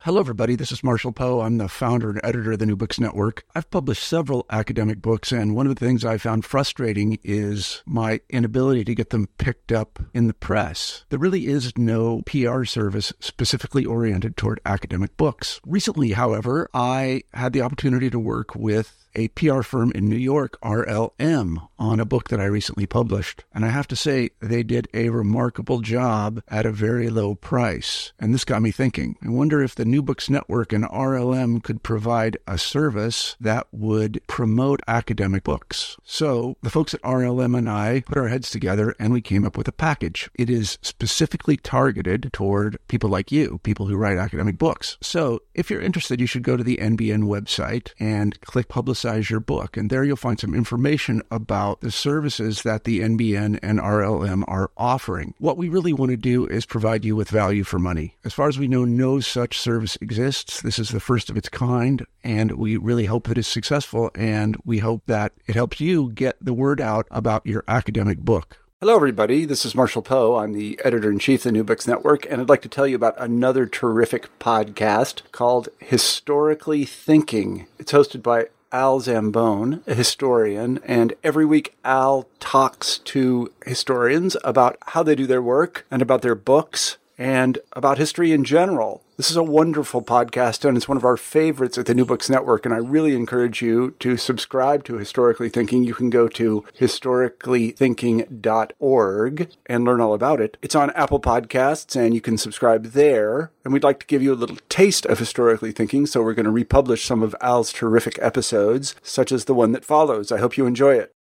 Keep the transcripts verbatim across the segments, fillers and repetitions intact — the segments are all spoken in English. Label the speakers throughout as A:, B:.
A: Hello, everybody. This is Marshall Poe. I'm the founder and editor of the New Books Network. I've published several academic books, and one of the things I found frustrating is my inability to get them picked up in the press. There really is no P R service specifically oriented toward academic books. Recently, however, I had the opportunity to work with a P R firm in New York, R L M, on a book that I recently published. And I have to say, they did a remarkable job at a very low price. And this got me thinking. I wonder if the New Books Network and R L M could provide a service that would promote academic books. So the folks at R L M and I put our heads together and we came up with a package. It is specifically targeted toward people like you, people who write academic books. So if you're interested, you should go to the N B N website and click Publicize your book. And there you'll find some information about the services that the N B N and R L M are offering. What we really want to do is provide you with value for money. As far as we know, no such service exists. This is the first of its kind, and we really hope that it's successful, and we hope that it helps you get the word out about your academic book. Hello, everybody. This is Marshall Poe. I'm the editor-in-chief of the New Books Network, and I'd like to tell you about another terrific podcast called Historically Thinking. It's hosted by Al Zambone, a historian, and every week Al talks to historians about how they do their work and about their books and about history in general. This is a wonderful podcast, and it's one of our favorites at the New Books Network, and I really encourage you to subscribe to Historically Thinking. You can go to historically thinking dot org and learn all about it. It's on Apple Podcasts, and you can subscribe there. And we'd like to give you a little taste of Historically Thinking, so we're going to republish some of Al's terrific episodes, such as the one that follows. I hope you enjoy it.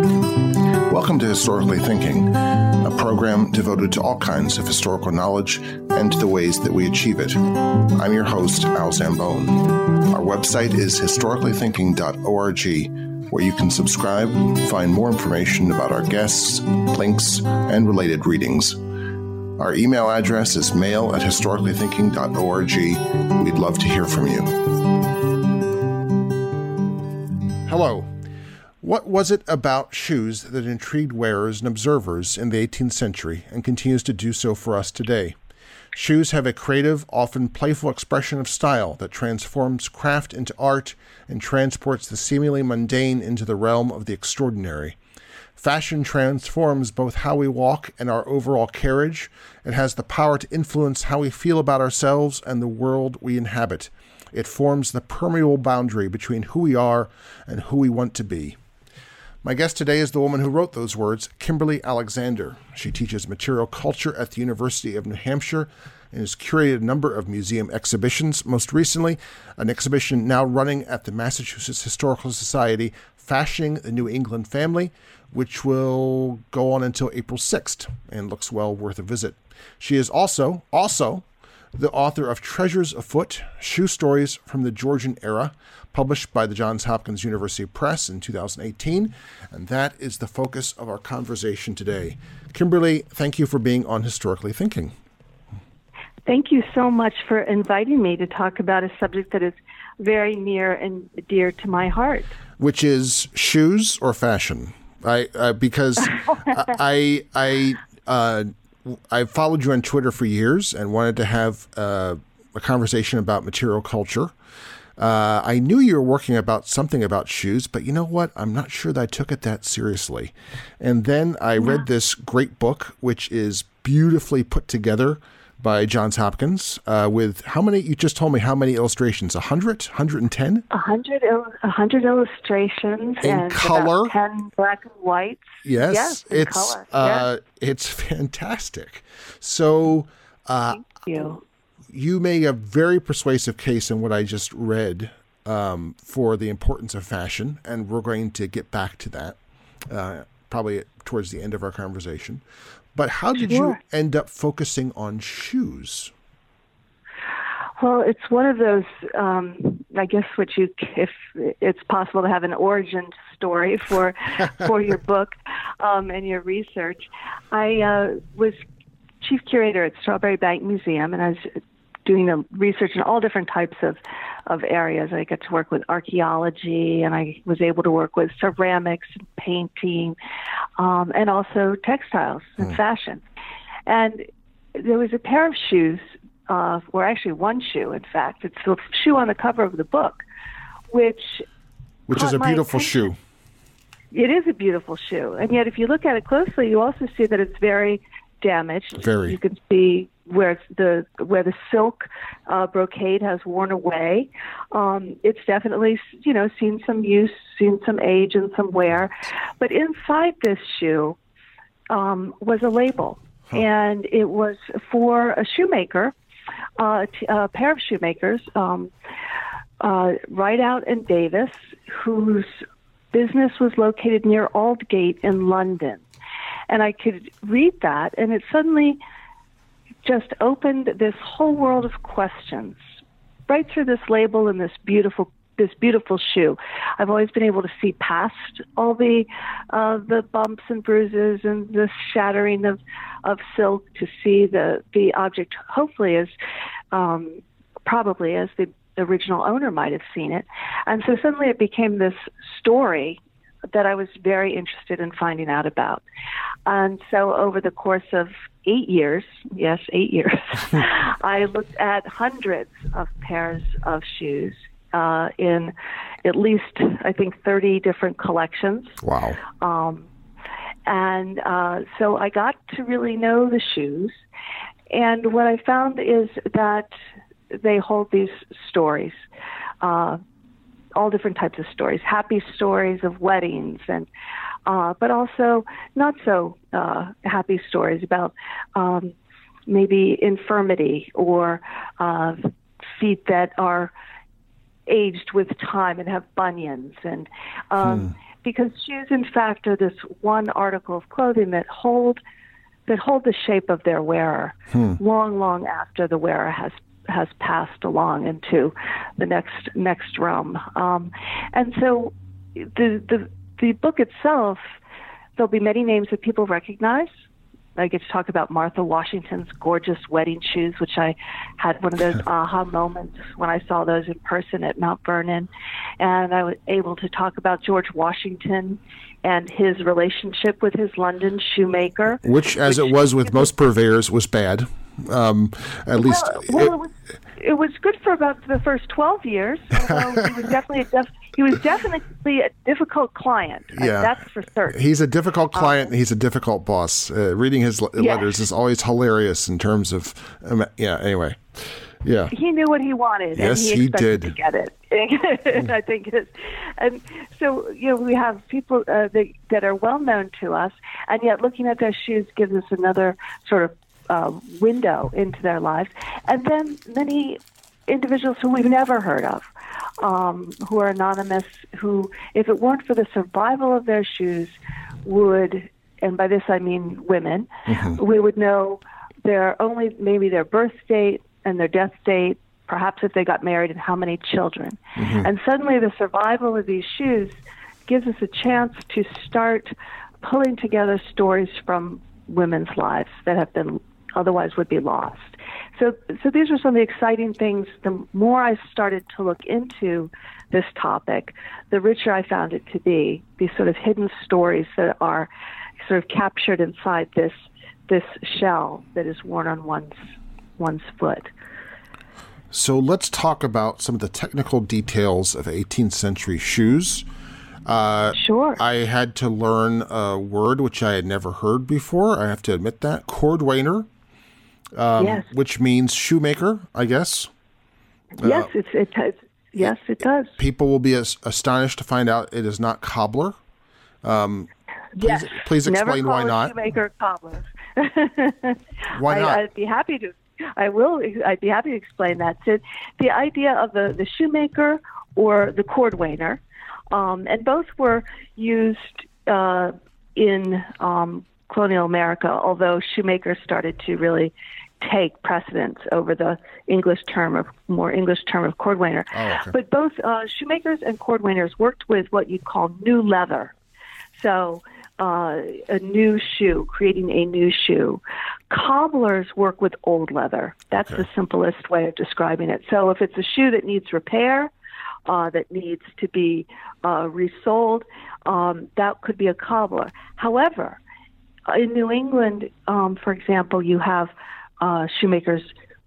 B: Welcome to Historically Thinking, a program devoted to all kinds of historical knowledge and to the ways that we achieve it. I'm your host, Al Zambone. Our website is historically thinking dot org, where you can subscribe, find more information about our guests, links, and related readings. Our email address is mail at historically thinking dot org. We'd love to hear from you. Hello. What was it about shoes that intrigued wearers and observers in the eighteenth century and continues to do so for us today? Shoes have a creative, often playful expression of style that transforms craft into art and transports the seemingly mundane into the realm of the extraordinary. Fashion transforms both how we walk and our overall carriage. It has the power to influence how we feel about ourselves and the world we inhabit. It forms the permeable boundary between who we are and who we want to be. My guest today is the woman who wrote those words, Kimberly Alexander. She teaches material culture at the University of New Hampshire and has curated a number of museum exhibitions. Most recently, an exhibition now running at the Massachusetts Historical Society, Fashioning the New England Family, which will go on until April sixth and looks well worth a visit. She is also, also the author of Treasures Afoot, Shoe Stories from the Georgian Era, published by the Johns Hopkins University Press in two thousand eighteen, and that is the focus of our conversation today. Kimberly, thank you for being on Historically Thinking.
C: Thank you so much for inviting me to talk about a subject that is very near and dear to my heart.
B: Which is shoes or fashion? I uh, because I I uh, I followed you on Twitter for years and wanted to have uh, a conversation about material culture. Uh, I knew you were working about something about shoes, but you know what? I'm not sure that I took it that seriously. And then I read this great book, which is beautifully put together by Johns Hopkins, uh, with how many, you just told me how many illustrations, one hundred, one hundred ten?
C: one hundred, one hundred illustrations
B: in
C: and
B: color.
C: About ten black and whites.
B: Yes,
C: yes in
B: it's,
C: color.
B: uh,
C: yes.
B: It's fantastic. So uh,
C: Thank you.
B: You made a very persuasive case in what I just read um, for the importance of fashion, and we're going to get back to that uh, probably towards the end of our conversation. But how did
C: Sure.
B: you end up focusing on shoes?
C: Well, it's one of those, um, I guess, what you, if it's possible to have an origin story for for your book um, and your research. I uh, was chief curator at Strawberry Bank Museum, and I was doing the research in all different types of, of areas. I got to work with archaeology, and I was able to work with ceramics and painting, um, and also textiles and mm. fashion. And there was a pair of shoes uh, or actually one shoe, in fact. It's the shoe on the cover of the book, which
B: which is a beautiful shoe.
C: It is a beautiful shoe, and yet if you look at it closely, you also see that it's very damaged.
B: Very.
C: You can see where it's the where the silk uh, brocade has worn away. Um, it's definitely, you know, seen some use, seen some age and some wear. But inside this shoe um, was a label, huh. and it was for a shoemaker, uh, t- a pair of shoemakers, um, uh, Rideout and Davis, whose business was located near Aldgate in London. And I could read that, and it suddenly just opened this whole world of questions right through this label and this beautiful this beautiful shoe. I've always been able to see past all the uh, the bumps and bruises and the shattering of, of silk to see the, the object hopefully as um, probably as the original owner might have seen it. And so suddenly it became this story that I was very interested in finding out about. And so over the course of eight years, yes, eight years, I looked at hundreds of pairs of shoes uh, in at least, I think, thirty different collections.
B: Wow.
C: Um, and uh, so I got to really know the shoes. And what I found is that they hold these stories, uh, all different types of stories, happy stories of weddings, and uh, but also not so uh, happy stories about um, maybe infirmity or uh, feet that are aged with time and have bunions. And um, hmm. because shoes, in fact, are this one article of clothing that hold that hold the shape of their wearer hmm. long, long after the wearer has has passed along into the next next realm. Um, and so the, the the book itself, there'll be many names that people recognize. I get to talk about Martha Washington's gorgeous wedding shoes, which I had one of those aha moments when I saw those in person at Mount Vernon. And I was able to talk about George Washington and his relationship with his London shoemaker.
B: Which, as which, it was with most purveyors, was bad. Um, at least
C: well, well, it, it, was, it was good for about the first twelve years. Although he was definitely a def, he was definitely a difficult client.
B: Yeah,
C: that's for certain.
B: He's a difficult client. Um, and he's a difficult boss. Uh, reading his l-
C: yes.
B: letters is always hilarious in terms of um, yeah. Anyway, yeah,
C: he knew what he wanted.
B: Yes,
C: and he,
B: he
C: expected
B: did.
C: To get it. I think it's, and so you know we have people uh, that that are well known to us, and yet looking at their shoes gives us another sort of Uh, window into their lives. And then many individuals who we've never heard of, um, who are anonymous, who, if it weren't for the survival of their shoes, would, and by this I mean women, mm-hmm. we would know their only, maybe their birth date and their death date, perhaps if they got married and how many children. Mm-hmm. And suddenly the survival of these shoes gives us a chance to start pulling together stories from women's lives that have been otherwise would be lost. So so these are some of the exciting things. The more I started to look into this topic, the richer I found it to be, these sort of hidden stories that are sort of captured inside this this shell that is worn on one's one's foot.
B: So let's talk about some of the technical details of eighteenth century shoes. Uh,
C: sure.
B: I had to learn a word which I had never heard before. I have to admit that. Cordwainer. Um,
C: yes.
B: Which means shoemaker, I guess.
C: Yes,
B: uh,
C: it's, it, it's, yes, it does.
B: People will be as, astonished to find out it is not cobbler. Um,
C: yes.
B: Please, please explain
C: Never call
B: why
C: a
B: not.
C: Shoemaker cobbler.
B: Why not?
C: I, I'd be happy to. I will. I'd be happy to explain that. So, the idea of the, the shoemaker or the cordwainer, um, and both were used uh, in um, colonial America, although shoemakers started to really take precedence over the English term of more English term of cordwainer.
B: Oh, okay.
C: But both uh, shoemakers and cordwainers worked with what you'd call new leather. So uh, a new shoe, creating a new shoe. Cobblers work with old leather. That's okay. The simplest way of describing it. So if it's a shoe that needs repair, uh, that needs to be uh, resoled, um, that could be a cobbler. However, in New England, um, for example, you have uh, shoemakers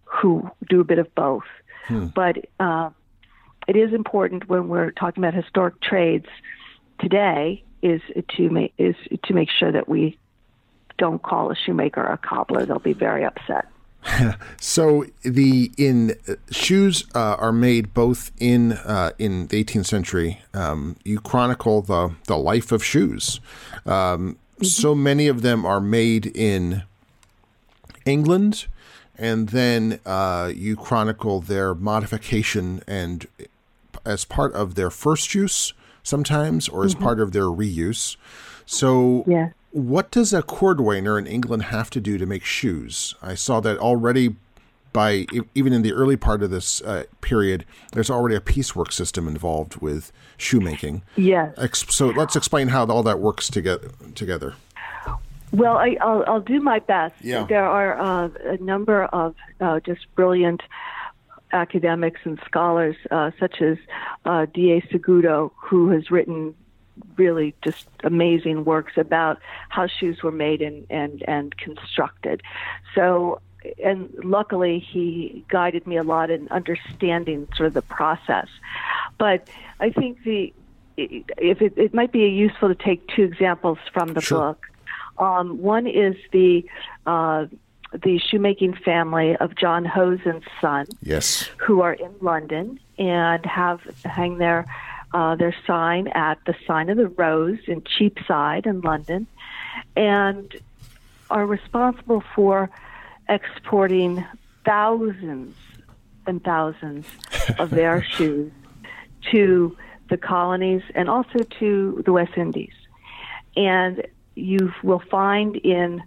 C: who do a bit of both.
B: Hmm.
C: But uh, it is important when we're talking about historic trades today is to make is to make sure that we don't call a shoemaker a cobbler. They'll be very upset.
B: So the in uh, shoes uh, are made both in uh, in the eighteenth century. Um, you chronicle the the life of shoes. Um, mm-hmm. So many of them are made in England, and then uh, you chronicle their modification and as part of their first use sometimes, or as mm-hmm. part of their reuse. So.
C: Yeah.
B: What does a cordwainer in England have to do to make shoes? I saw that already by, even in the early part of this uh, period, there's already a piecework system involved with shoemaking.
C: Yes.
B: So let's explain how all that works together. together.
C: Well, I, I'll, I'll do my best.
B: Yeah.
C: There are uh, a number of uh, just brilliant academics and scholars, uh, such as uh, D A Segudo, who has written really just amazing works about how shoes were made and, and, and constructed. So, and luckily he guided me a lot in understanding sort of the process. But I think the, if it, it might be useful to take two examples from the
B: sure.
C: book. Um, one is the, uh, the shoemaking family of John Hose and Son,
B: yes,
C: who are in London and have hang their Uh, their sign at the Sign of the Rose in Cheapside in London, and are responsible for exporting thousands and thousands of their shoes to the colonies and also to the West Indies. And you will find in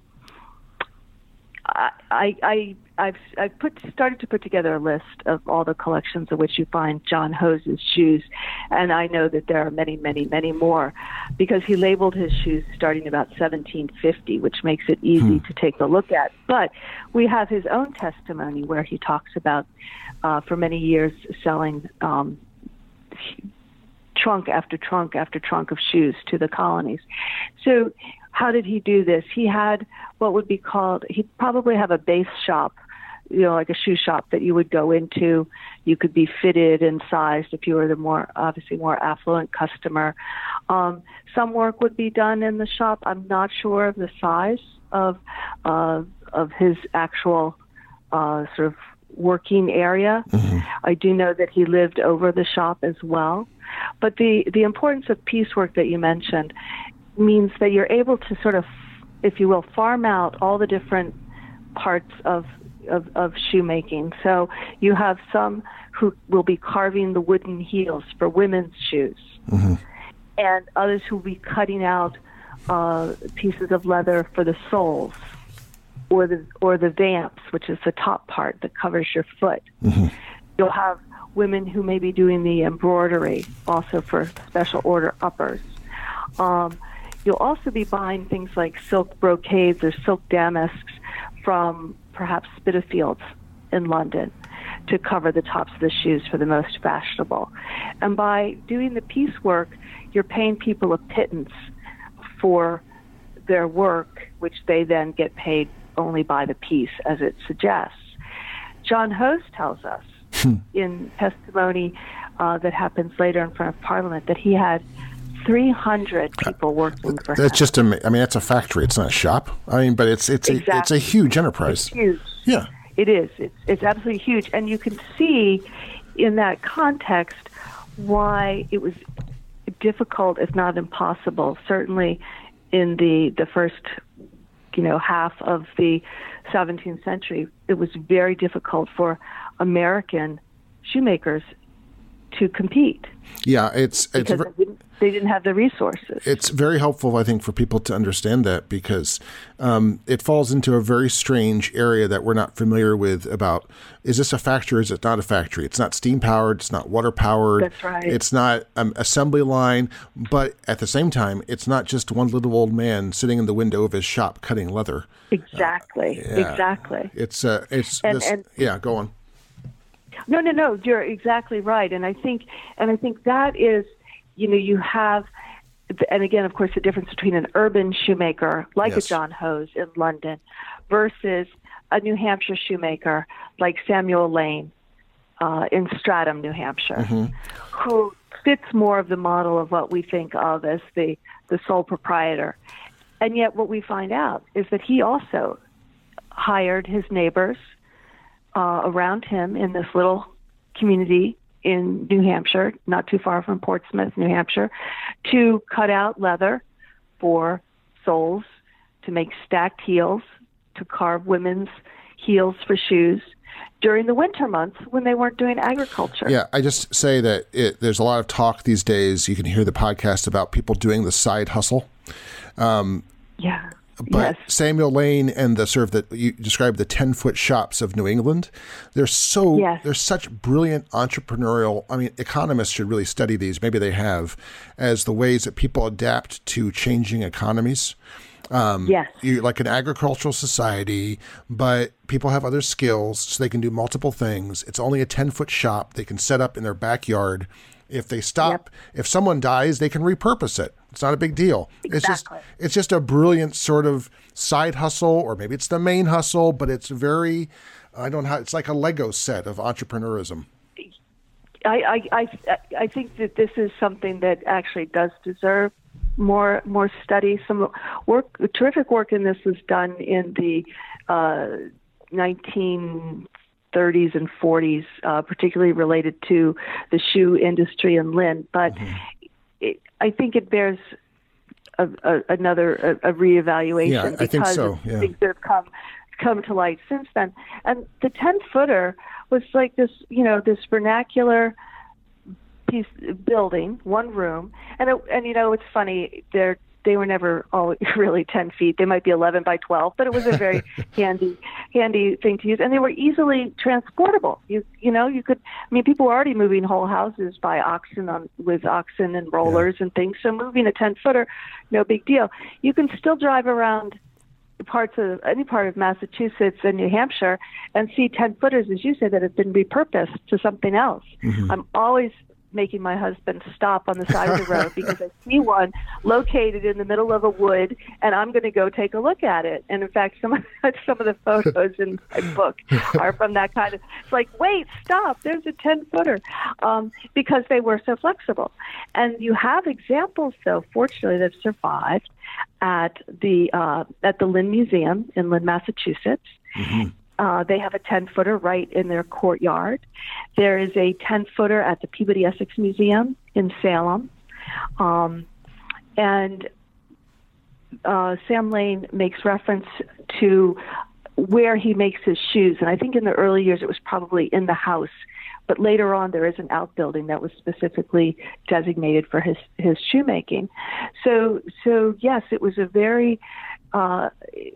C: I, I, I've, I've put started to put together a list of all the collections of which you find John Hose's shoes, and I know that there are many, many, many more, because he labeled his shoes starting about seventeen fifty, which makes it easy hmm. to take a look at. But we have his own testimony where he talks about, uh, for many years, selling um, trunk after trunk after trunk of shoes to the colonies. So how did he do this? He had what would be called, he'd probably have a base shop, you know, like a shoe shop that you would go into. You could be fitted and sized if you were the more, obviously more affluent customer. Um, some work would be done in the shop. I'm not sure of the size of, uh, of his actual uh, sort of working area. Mm-hmm. I do know that he lived over the shop as well. But the, the importance of piecework that you mentioned means that you're able to sort of, if you will, farm out all the different parts of, of, of shoemaking. So you have some who will be carving the wooden heels for women's shoes, mm-hmm. and others who will be cutting out uh, pieces of leather for the soles, or the or the vamps, which is the top part that covers your foot. Mm-hmm. You'll have women who may be doing the embroidery, also for special order uppers. Um, You'll also be buying things like silk brocades or silk damasks from perhaps Spitalfields in London to cover the tops of the shoes for the most fashionable. And by doing the piecework, you're paying people a pittance for their work, which they then get paid only by the piece, as it suggests. John Hose tells us hmm. in testimony uh, that happens later in front of Parliament that he had three hundred people working for
B: That's
C: him.
B: just a, I mean, that's a factory. It's not a shop. I mean, but it's it's exactly. a it's a huge enterprise.
C: It's huge.
B: Yeah,
C: it is. It's it's absolutely huge, and you can see in that context why it was difficult, if not impossible. Certainly, in the the first, you know, half of the seventeenth century, it was very difficult for American shoemakers to compete.
B: Yeah, it's it's
C: because they didn't, they didn't have the resources.
B: It's very helpful, I think, for people to understand that, because um, it falls into a very strange area that we're not familiar with about, is this a factory or is it not a factory? It's not steam powered, it's not water powered.
C: That's right.
B: It's not an assembly line, but at the same time, it's not just one little old man sitting in the window of his shop cutting leather.
C: Exactly,
B: uh, yeah.
C: exactly.
B: It's, uh, it's
C: and,
B: this,
C: and,
B: yeah, go on.
C: No, no, no. You're exactly right, and I think, and I think that is, you know, you have, and again, of course, the difference between an urban shoemaker like
B: yes.
C: a John Hose in London versus a New Hampshire shoemaker like Samuel Lane uh, in Stratham, New Hampshire, mm-hmm. who fits more of the model of what we think of as the, the sole proprietor. And yet what we find out is that he also hired his neighbors uh, around him in this little community in New Hampshire, not too far from Portsmouth, New Hampshire, to cut out leather for soles, to make stacked heels, to carve women's heels for shoes during the winter months when they weren't doing agriculture.
B: Yeah, I just say that it, there's a lot of talk these days. You can hear the podcast about people doing the side hustle. Um,
C: yeah.
B: But
C: yes.
B: Samuel Lane and the sort of the you described the ten foot shops of New England, they're so
C: yes.
B: they're such brilliant entrepreneurial. I mean, economists should really study these. Maybe they have, as the ways that people adapt to changing economies. Um,
C: yes.
B: You like an agricultural society, but people have other skills, so they can do multiple things. It's only a ten foot shop they can set up in their backyard. If they stop, yep. if someone dies, they can repurpose it. It's not a big deal.
C: Exactly.
B: It's just it's just a brilliant sort of side hustle, or maybe it's the main hustle, but it's very, I don't know how, it's like a Lego set of entrepreneurism.
C: I, I, I, I think that this is something that actually does deserve more more study. Some work, terrific work in this was done in the uh, nineteen thirties and forties, uh, particularly related to the shoe industry in Lynn. But mm-hmm. it, I think it bears a, a, another a, a reevaluation
B: yeah,
C: because
B: I think so. Yeah.
C: of things that have come come to light since then. And the ten footer was like this, you know, this vernacular piece building, one room, and it, and you know, it's funny, they're they were never all really ten feet. They might be eleven by twelve, but it was a very handy, handy thing to use. And they were easily transportable. You, you know, you could, I mean, people were already moving whole houses by oxen on, with oxen and rollers yeah. and things. So moving a ten footer, no big deal. You can still drive around parts of any part of Massachusetts and New Hampshire and see ten footers, as you said, that have been repurposed to something else. Mm-hmm. I'm always making my husband stop on the side of the road because I see one located in the middle of a wood, and I'm going to go take a look at it. And in fact, some of some of the photos in my book are from that kind of. It's like, wait, stop! There's a ten footer, um, because they were so flexible. And you have examples, though, fortunately, that have survived at the uh, at the Lynn Museum in Lynn, Massachusetts. Mm-hmm. Uh, they have a ten footer right in their courtyard. There is a ten footer at the Peabody Essex Museum in Salem. Um, and uh, Sam Lane makes reference to where he makes his shoes. And I think in the early years it was probably in the house. But later on there is an outbuilding that was specifically designated for his, his shoemaking. So, so yes, it was a very, uh,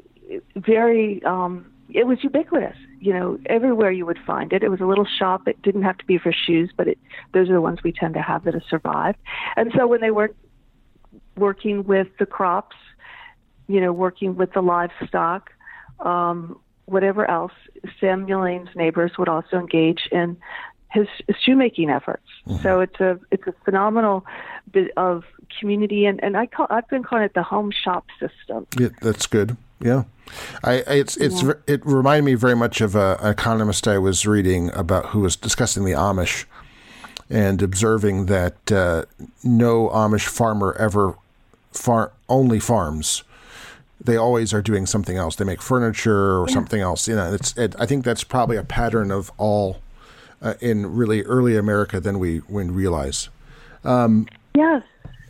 C: very... Um, it was ubiquitous, you know, everywhere you would find it. It was a little shop. It didn't have to be for shoes, but it, those are the ones we tend to have that have survived. And so when they were working with the crops, you know, working with the livestock, um, whatever else, Samuel Lane's neighbors would also engage in his, his shoemaking efforts. Mm-hmm. So it's a it's a phenomenal bit of community, and, and I call I've been calling it the home shop system.
B: Yeah, that's good. Yeah, I, I it's it's yeah. it reminded me very much of a, an economist I was reading about who was discussing the Amish and observing that uh, no Amish farmer ever far only farms. They always are doing something else. They make furniture or yeah. something else. You know, it's it, I think that's probably a pattern of all uh, in really early America than we when realize. Um,
C: yes.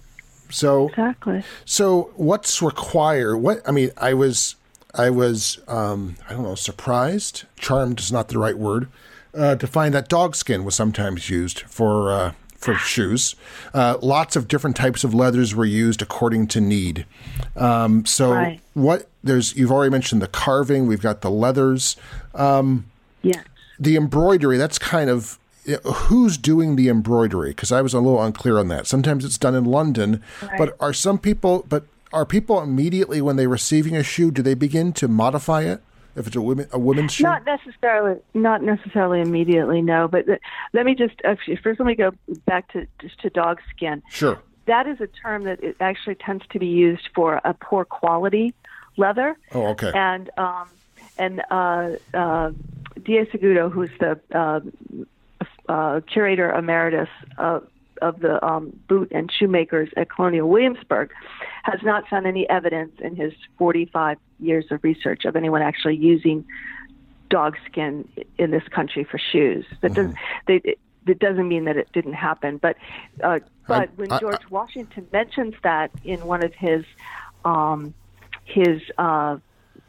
B: So
C: exactly.
B: So what's required? What I mean, I was, I was, um, I don't know, surprised. Charmed is not the right word. Uh, to find that dog skin was sometimes used for uh, for shoes. Uh, lots of different types of leathers were used according to need. Um, so
C: right.
B: what? There's you've already mentioned the carving. We've got the leathers. Um,
C: yeah.
B: The embroidery. That's kind of. Who's doing the embroidery? Because I was a little unclear on that. Sometimes it's done in London, right. but are some people? But are people immediately when they're receiving a shoe? Do they begin to modify it if it's a women a women's shoe?
C: Not necessarily. Not necessarily immediately. No. But th- let me just actually first let me go back to just to dog skin.
B: Sure.
C: That is a term that it actually tends to be used for a poor quality leather.
B: Oh, okay.
C: And um, and uh, uh, D A Segudo, who's the uh, uh, curator emeritus of, of the um, boot and shoemakers at Colonial Williamsburg, has not found any evidence in his forty-five years of research of anyone actually using dog skin in this country for shoes. That doesn't they, it, it doesn't mean that it didn't happen, but uh, but when
B: I, I,
C: George Washington mentions that in one of his um, his uh,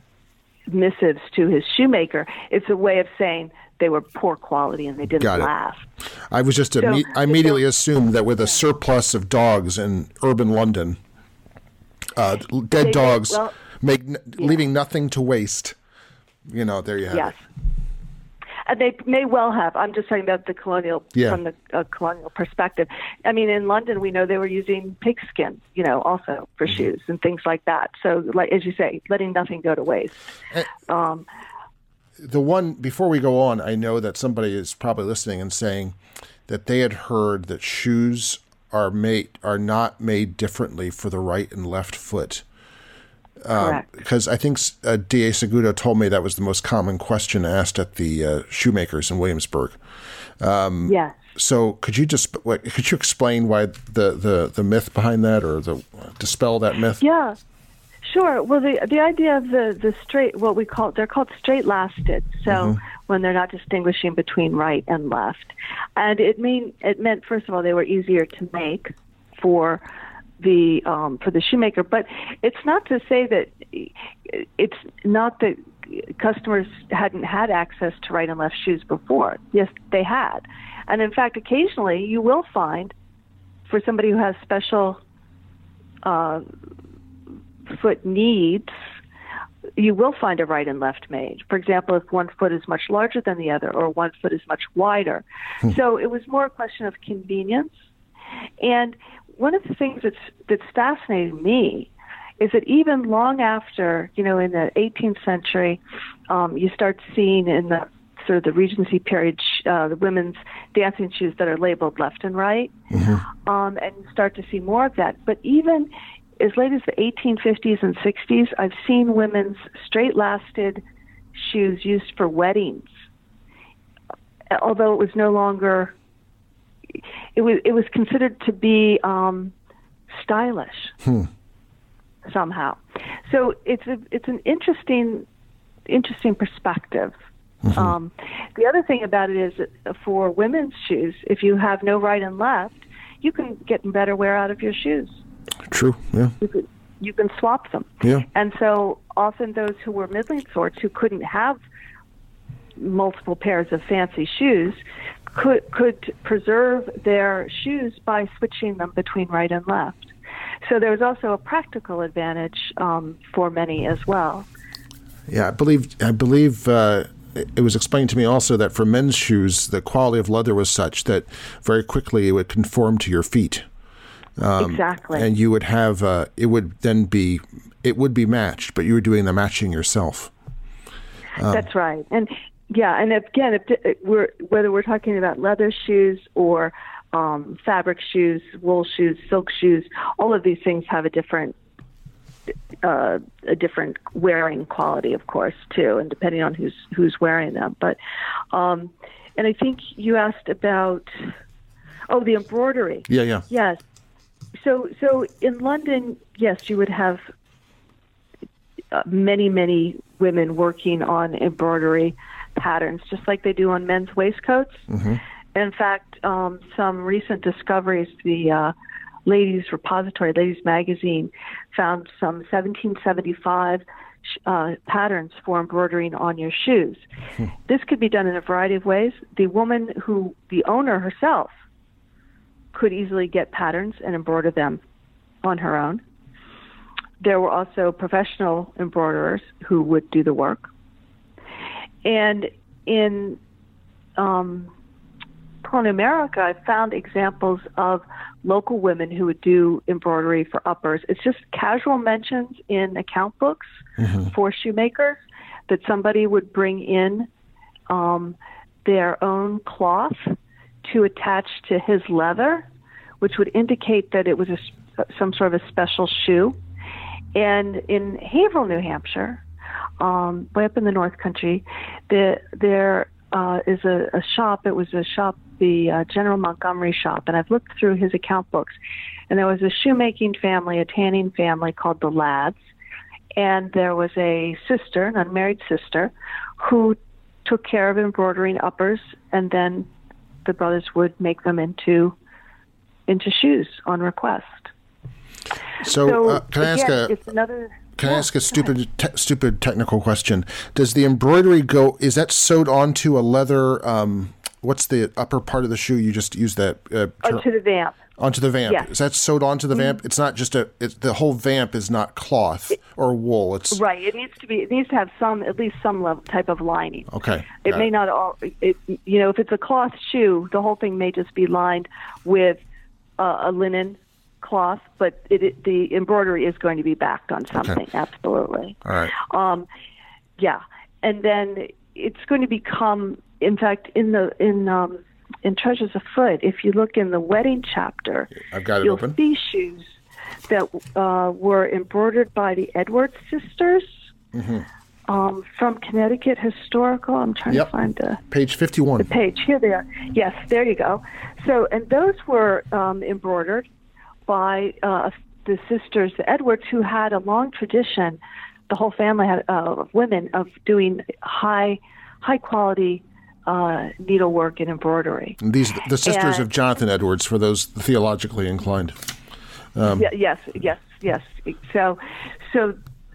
C: missives to his shoemaker, it's a way of saying they were poor quality and they didn't last.
B: I was just
C: so,
B: imme- I immediately
C: so,
B: assumed that with a surplus of dogs in urban London, uh, dead
C: they,
B: dogs
C: well,
B: make
C: yeah.
B: leaving nothing to waste. You know, there you have
C: yes.
B: it.
C: And they may well have. I'm just talking about the colonial,
B: yeah.
C: from the uh, colonial perspective. I mean, in London, we know they were using pigskin, you know, also for mm-hmm. shoes and things like that. So, like as you say, letting nothing go to waste.
B: And
C: um,
B: the one, before we go on, I know that somebody is probably listening and saying that they had heard that shoes are made are not made differently for the right and left foot.
C: Correct.
B: Because um, I think uh, D A Segudo told me that was the most common question asked at the uh, shoemakers in Williamsburg. Um,
C: yes.
B: So could you just what, could you explain why the, the, the myth behind that, or the dispel that myth?
C: Yeah, sure. Well, the the idea of the, the straight, what we call they're called straight lasted. So mm-hmm. when they're not distinguishing between right and left, and it mean it meant first of all they were easier to make for the um, for the shoemaker, but it's not to say that it's not that customers hadn't had access to right and left shoes before. Yes, they had, and in fact, occasionally you will find for somebody who has special uh, foot needs, you will find a right and left made. For example, if one foot is much larger than the other, or one foot is much wider. Hmm. So it was more a question of convenience. And one of the things that's that's fascinating me is that even long after, you know, in the eighteenth century, um, you start seeing in the sort of the Regency period, uh, the women's dancing shoes that are labeled left and right, mm-hmm. um, and you start to see more of that. But even as late as the eighteen fifties and sixties, I've seen women's straight-lasted shoes used for weddings, although it was no longer. It was it was considered to be um, stylish hmm. somehow. So it's a, it's an interesting interesting perspective. Mm-hmm. Um, the other thing about it is that for women's shoes, if you have no right and left, you can get better wear out of your shoes.
B: True. Yeah.
C: You can, you can swap them.
B: Yeah.
C: And so often those who were middling sorts who couldn't have multiple pairs of fancy shoes could could preserve their shoes by switching them between right and left. So there was also a practical advantage um, for many as well.
B: Yeah, I believe I believe uh, it was explained to me also that for men's shoes, the quality of leather was such that very quickly it would conform to your feet. Um,
C: exactly.
B: And you would have uh, it would then be it would be matched, but you were doing the matching yourself. Um,
C: That's right. And yeah, and again, if we're, whether we're talking about leather shoes or um, fabric shoes, wool shoes, silk shoes, all of these things have a different uh, a different wearing quality, of course, too, and depending on who's who's wearing them. But um, and I think you asked about oh the embroidery.
B: Yeah, yeah.
C: Yes. So so in London, yes, you would have uh, many many women working on embroidery patterns, just like they do on men's waistcoats. Mm-hmm. In fact, um, some recent discoveries, the uh, Ladies Repository, Ladies Magazine, found some seventeen seventy-five uh, patterns for embroidering on your shoes. Hmm. This could be done in a variety of ways. The woman who, the owner herself, could easily get patterns and embroider them on her own. There were also professional embroiderers who would do the work. And in um, colonial America, I found examples of local women who would do embroidery for uppers. It's just casual mentions in account books mm-hmm. for shoemakers that somebody would bring in um, their own cloth to attach to his leather, which would indicate that it was a, some sort of a special shoe. And in Haverhill, New Hampshire, um, way up in the North Country. The, there uh, is a, a shop. It was a shop, the uh, General Montgomery shop, and I've looked through his account books. And there was a shoemaking family, a tanning family called the Ladds, and there was a sister, an unmarried sister, who took care of embroidering uppers, and then the brothers would make them into into shoes on request.
B: So,
C: So,
B: uh, can I ask
C: again,
B: a
C: it's another.
B: can I
C: Yeah,
B: ask a
C: go
B: stupid te- stupid technical question? Does the embroidery go? Is that sewed onto a leather? Um, what's the upper part of the shoe? You just use that uh, ter-
C: Onto the vamp.
B: onto the vamp.
C: Yes.
B: Is that sewed onto the vamp? It's not just a. It's, the whole vamp is not cloth or wool. It's
C: Right. It needs to be. It needs to have some, at least some level, type of lining.
B: okay.
C: It
B: got
C: may not all. It, you know, if it's a cloth shoe, the whole thing may just be lined with uh, a linen cloth, but it, it, the embroidery is going to be backed on something. Absolutely.
B: All right.
C: Um, yeah, and then it's going to become. In fact, in the in um, in Treasures Afoot, if you look in the wedding chapter,
B: I've got it
C: you'll
B: open.
C: see shoes that uh, were embroidered by the Edwards sisters um, from Connecticut Historical. I'm trying
B: Yep.
C: to find the
B: Page fifty-one.
C: page. Here they are. Yes, there you go. So, and those were um, embroidered by uh, the sisters, the Edwards, who had a long tradition. The whole family had uh, of women of doing high, high quality uh, needlework and embroidery.
B: And these the sisters
C: And-
B: of Jonathan Edwards for those theologically inclined.
C: Yeah, yes, yes, yes. So, so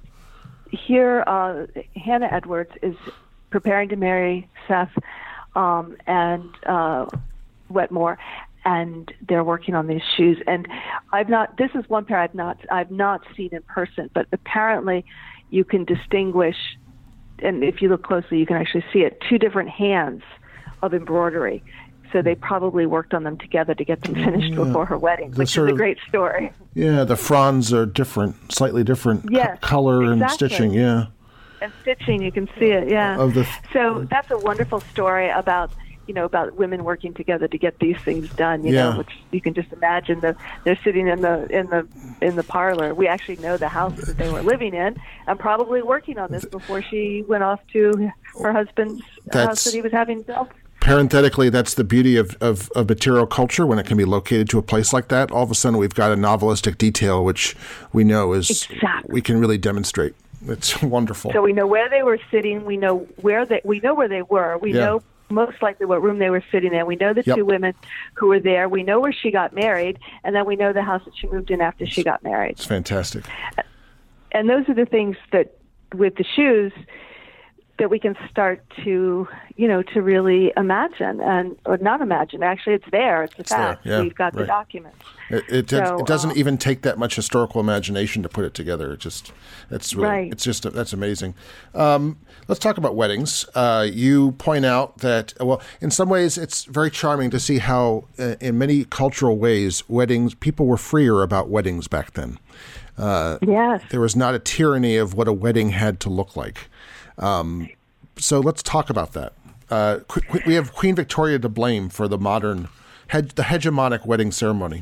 C: here, uh, Hannah Edwards is preparing to marry Seth um, and uh, Wetmore, and they're working on these shoes. And I've not. This is one pair I've not. I've not seen in person, but apparently, you can distinguish. And if you look closely, you can actually see it. Two different hands of embroidery. So they probably worked on them together to get them finished before her wedding,
B: The
C: which
B: sort
C: is a
B: of-
C: great story.
B: Yeah, the fronds are different, slightly different co-
C: Yes,
B: color and
C: exactly.
B: stitching. Yeah.
C: And stitching, you can see it, yeah.
B: Of the-
C: so that's a wonderful story about, you know, about women working together to get these things done. You
B: Yeah.
C: know, which you can just imagine. The they're sitting in the in the in the parlor. We actually know the house that they were living in, and probably working on this before she went off to her husband's
B: That's-
C: house that he was having built.
B: Parenthetically, that's the beauty of, of, of material culture when it can be located to a place like that. All of a sudden, we've got a novelistic detail which we know is
C: Exactly.
B: we can really demonstrate. It's wonderful.
C: So we know where they were sitting. We know where they. We know where they were. We
B: Yeah.
C: know most likely what room they were sitting in. We know the
B: Yep.
C: two women who were there. We know where she got married, and then we know the house that she moved in after she got married.
B: It's fantastic.
C: And those are the things that, with the shoes, that we can start to, you know, to really imagine and or not imagine. Actually, it's there. It's a
B: It's there,
C: fact.
B: yeah,
C: We've got the
B: right.
C: documents.
B: It, it,
C: So,
B: it doesn't
C: uh,
B: even take that much historical imagination to put it together. It just, it's really,
C: Right.
B: it's just, that's amazing. Um, let's talk about weddings. Uh, you point out that, well, in some ways, it's very charming to see how, uh, in many cultural ways, weddings, people were freer about weddings back then. Uh,
C: Yes.
B: There was not a tyranny of what a wedding had to look like. Um, so let's talk about that. Uh, qu- qu- we have Queen Victoria to blame for the modern, heg- the hegemonic wedding ceremony.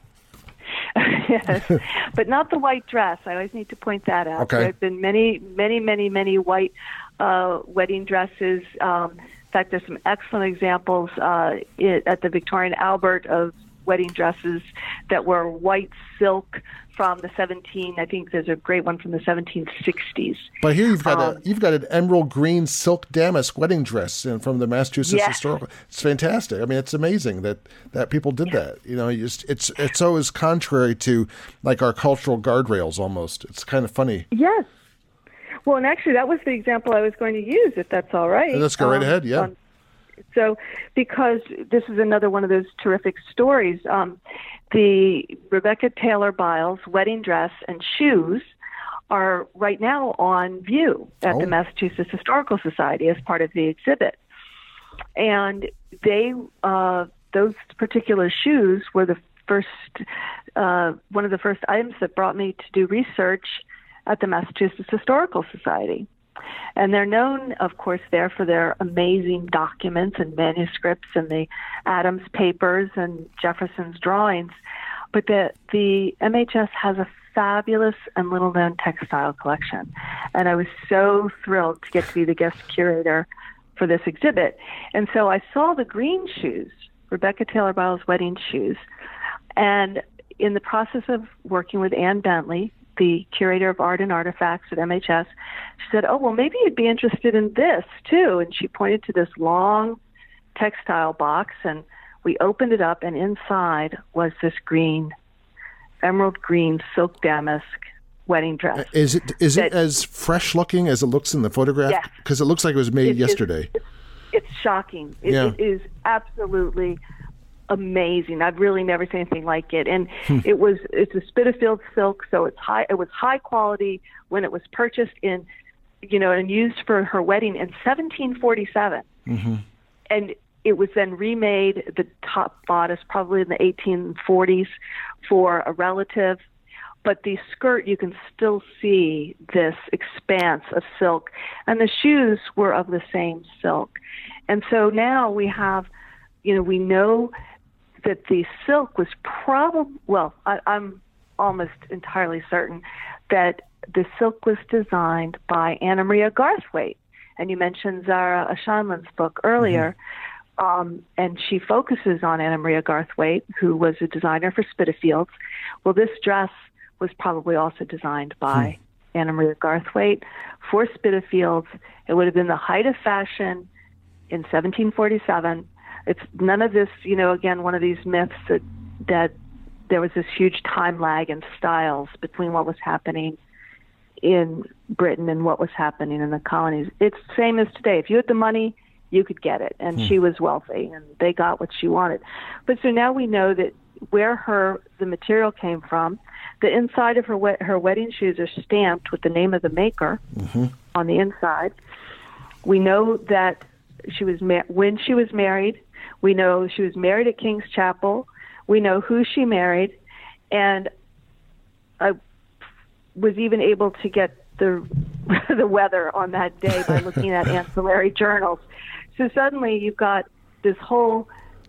C: Yes, but not the white dress. I always need to point that out.
B: Okay.
C: There have been many, many, many, many white uh, wedding dresses. Um, in fact, there's some excellent examples uh, it, at the Victorian Albert of wedding dresses that were white silk from the seventeen. I think there's a great one from the seventeen sixties.
B: But here you've got
C: Um,
B: a you've got an emerald green silk damask wedding dress and from the Massachusetts
C: Yes.
B: Historical. It's fantastic. I mean, it's amazing that, that people did that. You know, you just, it's it's so is contrary to like our cultural guardrails almost. It's kind of funny.
C: Yes. Well, and actually, that was the example I was going to use, if that's all right.
B: Let's go right
C: Um,
B: ahead. Yeah.
C: on- So, because this is another one of those terrific stories, um, the Rebecca Taylor Biles wedding dress and shoes are right now on view at
B: Oh.
C: the Massachusetts Historical Society as part of the exhibit. And they, uh, those particular shoes were the first, uh, one of the first items that brought me to do research at the Massachusetts Historical Society. And they're known, of course, there for their amazing documents and manuscripts and the Adams papers and Jefferson's drawings. But the, the M H S has a fabulous and little-known textile collection. And I was so thrilled to get to be the guest curator for this exhibit. And so I saw the green shoes, Rebecca Taylor Biles' wedding shoes. And in the process of working with Ann Bentley, the curator of art and artifacts at M H S, she said, oh, well, maybe you'd be interested in this, too. And she pointed to this long textile box, and we opened it up, and inside was this green, emerald green silk damask wedding dress.
B: Is it is
C: that,
B: it as fresh looking as it looks in the photograph?
C: Yes.
B: Because it looks like it was made
C: it,
B: yesterday.
C: It's, it's shocking. It,
B: yeah.
C: it is absolutely amazing. I've really never seen anything like it. And
B: hmm.
C: it was it's a Spitalfields silk, so it's high. It was high quality when it was purchased in, you know, and used for her wedding in seventeen forty-seven.
B: Mm-hmm.
C: And it was then remade, the top bodice, probably in the eighteen forties for a relative. But the skirt, you can still see this expanse of silk. And the shoes were of the same silk. And so now we have, you know, we know that the silk was probably, well, I, I'm almost entirely certain that the silk was designed by Anna Maria Garthwaite. And you mentioned Zara Ashanlon's book earlier. Mm-hmm. Um, and she focuses on Anna Maria Garthwaite, who was a designer for Spitalfields. Well, this dress was probably also designed by hmm. Anna Maria Garthwaite for Spitalfields. It would have been the height of fashion in seventeen forty-seven. It's none of this, you know, again, one of these myths that, that there was this huge time lag in styles between what was happening in Britain and what was happening in the colonies. It's the same as today. If you had the money, you could get it. And hmm. she was wealthy, and they got what she wanted. But so now we know that where her the material came from, the inside of her we- her wedding shoes are stamped with the name of the maker mm-hmm. on the inside. We know that she was ma- when she was married. We know she was married at King's Chapel. We know who she married, and I was even able to get the the weather on that day by looking at ancillary journals. So suddenly you've got this whole,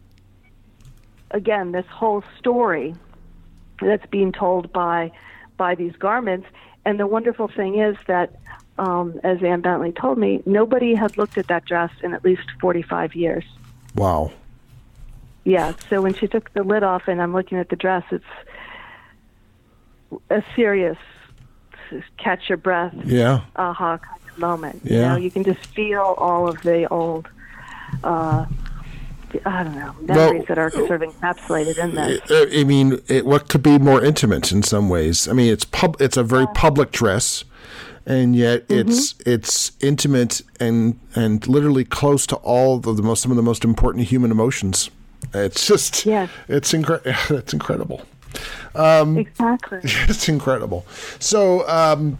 C: again, this whole story that's being told by by these garments. And the wonderful thing is that, um, as Ann Bentley told me, nobody had looked at that dress in at least forty-five years.
B: Wow.
C: Yeah, so when she took the lid off and I'm looking at the dress, it's a serious catch your breath,
B: yeah,
C: aha kind of moment.
B: Yeah.
C: You know, you can just feel all of the old, uh, I don't know, memories well, that are sort of encapsulated in this.
B: I mean, it, what could be more intimate in some ways? I mean, it's pub, it's a very public dress, and yet it's mm-hmm. it's intimate and and literally close to all of the most some of the most important human emotions. It's just,
C: yes.
B: it's incre- It's incredible. Um,
C: exactly.
B: It's incredible. So, um,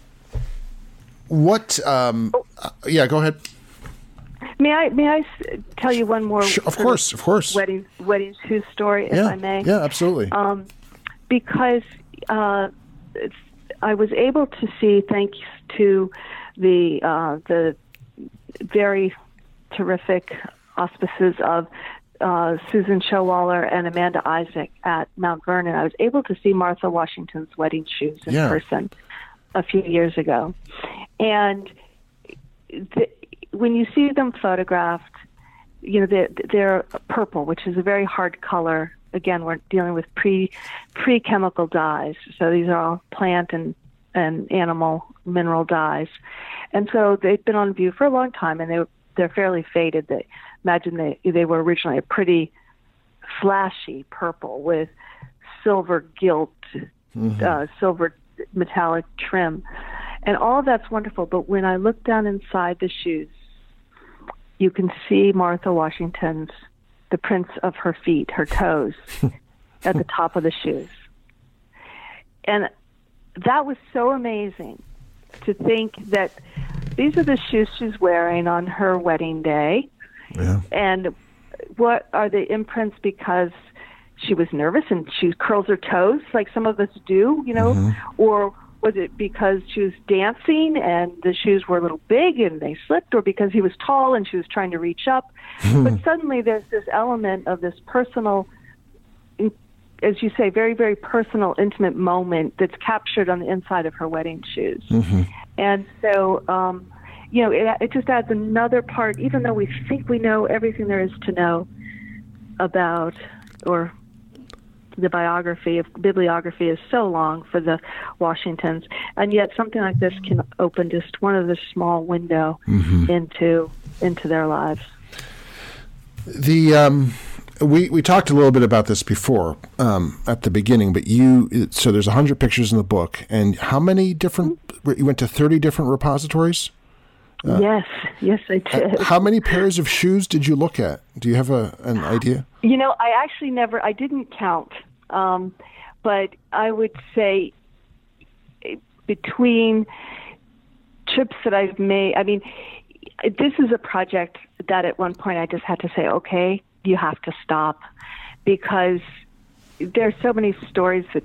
B: what? Um, oh. uh, yeah, go ahead.
C: May I may I s- tell you one more?
B: Sure, of course, of course.
C: Wedding wedding shoe story, if
B: yeah,
C: I may.
B: Yeah, absolutely.
C: Um, because uh, it's, I was able to see, thanks to the uh, the very terrific auspices of uh, Susan Showalter and Amanda Isaac at Mount Vernon, I was able to see Martha Washington's wedding shoes in
B: yeah.
C: person a few years ago, and the, when you see them photographed, you know, they're, they're purple, which is a very hard color. Again, we're dealing with pre, pre-chemical dyes. So these are all plant and, and animal mineral dyes. And so they've been on view for a long time, and they, they're fairly faded. They, imagine they, they were originally a pretty flashy purple with silver gilt, mm-hmm. uh, silver metallic trim. And all of that's wonderful, but when I look down inside the shoes, you can see Martha Washington's, the prints of her feet, her toes, at the top of the shoes. And that was so amazing to think that these are the shoes she's wearing on her wedding day.
B: Yeah.
C: And what are the imprints because she was nervous and she curls her toes like some of us do, you know, mm-hmm. or was it because she was dancing and the shoes were a little big and they slipped, or because he was tall and she was trying to reach up? But suddenly there's this element of this personal as you say, very, very personal, intimate moment that's captured on the inside of her wedding shoes.
B: Mm-hmm.
C: And so, um, you know, it, it just adds another part, even though we think we know everything there is to know about, or the biography of bibliography is so long for the Washingtons, and yet something like this can open just one of the small window mm-hmm. into into their lives.
B: The um, we we talked a little bit about this before um, at the beginning, but you so there's a hundred pictures in the book, and how many different? You went to thirty different repositories.
C: Uh, yes, yes, I did.
B: How many pairs of shoes did you look at? Do you have a an idea?
C: You know, I actually never, I didn't count, um, but I would say between trips that I've made, I mean, this is a project that at one point I just had to say, okay, you have to stop, because there are so many stories that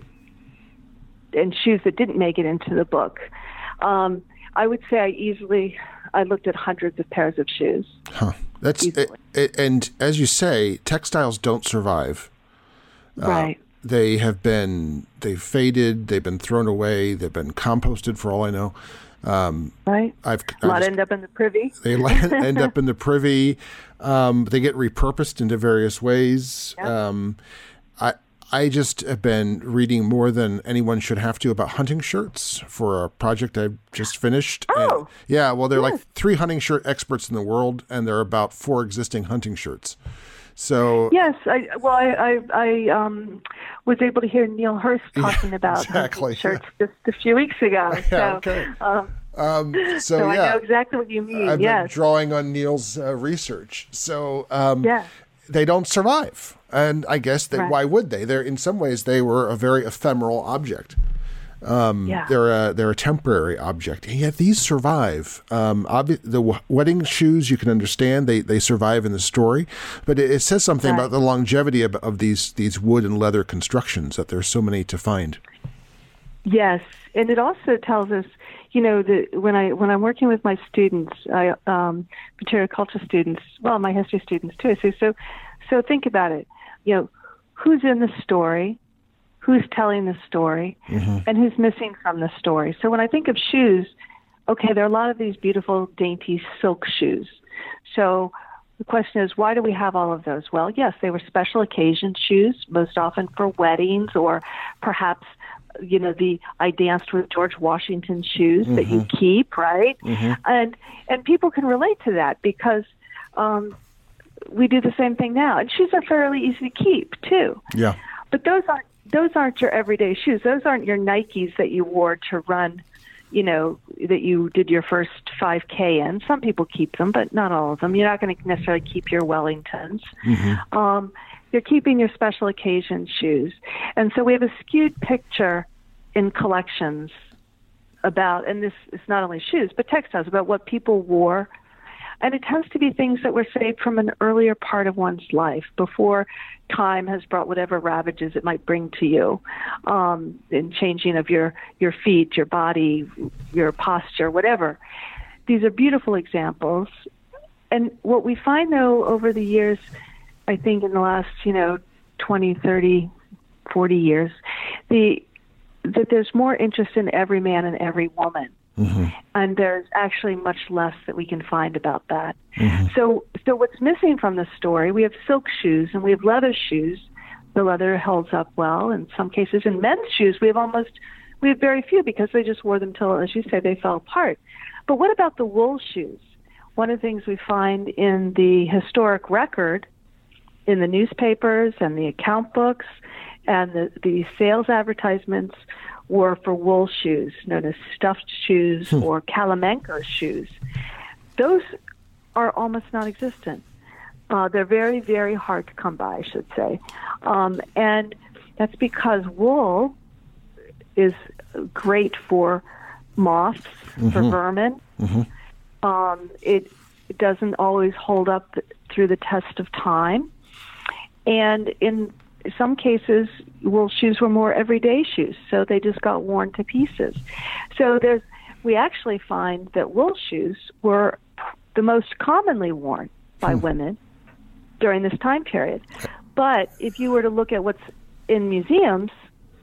C: and shoes that didn't make it into the book. Um, I would say I easily, I looked at hundreds of pairs of shoes.
B: Huh. That's it, it, and as you say, textiles don't survive.
C: Right.
B: Uh, they have been, they've faded, they've been thrown away, they've been composted for all I know. Um,
C: right.
B: I've,
C: a lot
B: I've just,
C: end up in the privy.
B: They end up in the privy. Um, they get repurposed into various ways.
C: Yep.
B: Um, I, I just have been reading more than anyone should have to about hunting shirts for a project I've just finished.
C: Oh.
B: And, yeah, well, there are
C: yes.
B: like three hunting shirt experts in the world, and there are about four existing hunting shirts. So
C: yes, I, well, I, I, I um, was able to hear Neil Hurst talking
B: yeah,
C: about
B: exactly,
C: hunting shirts
B: yeah.
C: just a few weeks ago.
B: Yeah,
C: so,
B: okay.
C: Um,
B: Um, so,
C: so I
B: yeah,
C: know exactly what you mean.
B: I've
C: yes.
B: been drawing on Neil's uh, research. So um,
C: yes.
B: they don't survive. And I guess that
C: right.
B: why would they? They're in some ways they were a very ephemeral object. Um,
C: yeah.
B: They're a they're a temporary object, and yet these survive. Um, obvi- the w- wedding shoes you can understand; they they survive in the story, but it, it says something
C: right.
B: about the longevity of, of these these wood and leather constructions, that there's so many to find.
C: Yes, and it also tells us, you know, that when I when I'm working with my students, I um, material culture students, well, my history students too. I say, so so think about it. You know, who's in the story, who's telling the story, mm-hmm. and who's missing from the story. So when I think of shoes, okay, there are a lot of these beautiful, dainty silk shoes. So the question is, why do we have all of those? Well, yes, they were special occasion shoes, most often for weddings, or perhaps, you know, the I danced with George Washington shoes mm-hmm. that you keep, right? Mm-hmm. And and people can relate to that because um, we do the same thing now. And shoes are fairly easy to keep too.
B: Yeah.
C: But those aren't those aren't your everyday shoes. Those aren't your Nikes that you wore to run, you know, that you did your first five K in. Some people keep them, but not all of them. You're not going to necessarily keep your Wellingtons. Mm-hmm. Um, you're keeping your special occasion shoes. And so we have a skewed picture in collections about, and this is not only shoes, but textiles, about what people wore. And it tends to be things that were saved from an earlier part of one's life, before time has brought whatever ravages it might bring to you, um, in changing of your, your feet, your body, your posture, whatever. These are beautiful examples. And what we find, though, over the years, I think in the last, you know, twenty, thirty, forty years, the that there's more interest in every man and every woman. Mm-hmm. And there's actually much less that we can find about that. Mm-hmm. So so what's missing from the story, we have silk shoes and we have leather shoes. The leather holds up well. In some cases, in men's shoes, we have almost, we have very few because they just wore them till, as you say, they fell apart. But what about the wool shoes? One of the things we find in the historic record, in the newspapers and the account books and the, the sales advertisements, were for wool shoes, known as stuffed shoes hmm. or Kalamanker shoes. Those are almost non-existent. Uh, they're very, very hard to come by, I should say. Um, and that's because wool is great for moths, mm-hmm. for vermin. Mm-hmm. Um, it, it doesn't always hold up th- through the test of time. And in some cases, wool shoes were more everyday shoes, so they just got worn to pieces. So there's, we actually find that wool shoes were the most commonly worn by hmm. women during this time period. But if you were to look at what's in museums,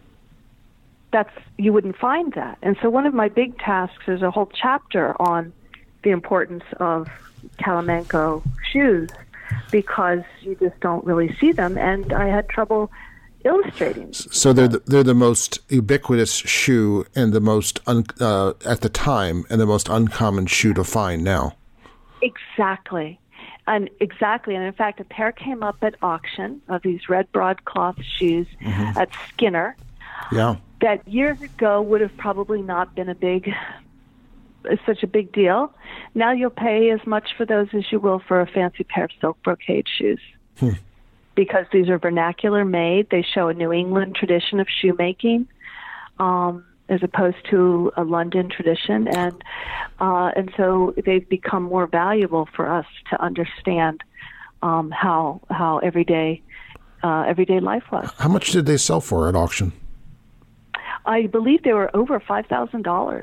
C: that's you wouldn't find that. And so one of my big tasks is a whole chapter on the importance of Kalimenko shoes, because you just don't really see them, and I had trouble illustrating.
B: So they're the, they're the most ubiquitous shoe and the most un, uh, at the time and the most uncommon shoe to find now.
C: Exactly. And exactly. And in fact, a pair came up at auction of these red broadcloth shoes mm-hmm. at Skinner.
B: Yeah.
C: That years ago would have probably not been a big, such a big deal. Now you'll pay as much for those as you will for a fancy pair of silk brocade shoes. Hmm. Because these are vernacular made. They show a New England tradition of shoemaking, um, as opposed to a London tradition. And uh, and so they've become more valuable for us to understand um, how how everyday uh, everyday life was.
B: How much did they sell for at auction?
C: I believe they were over five thousand dollars.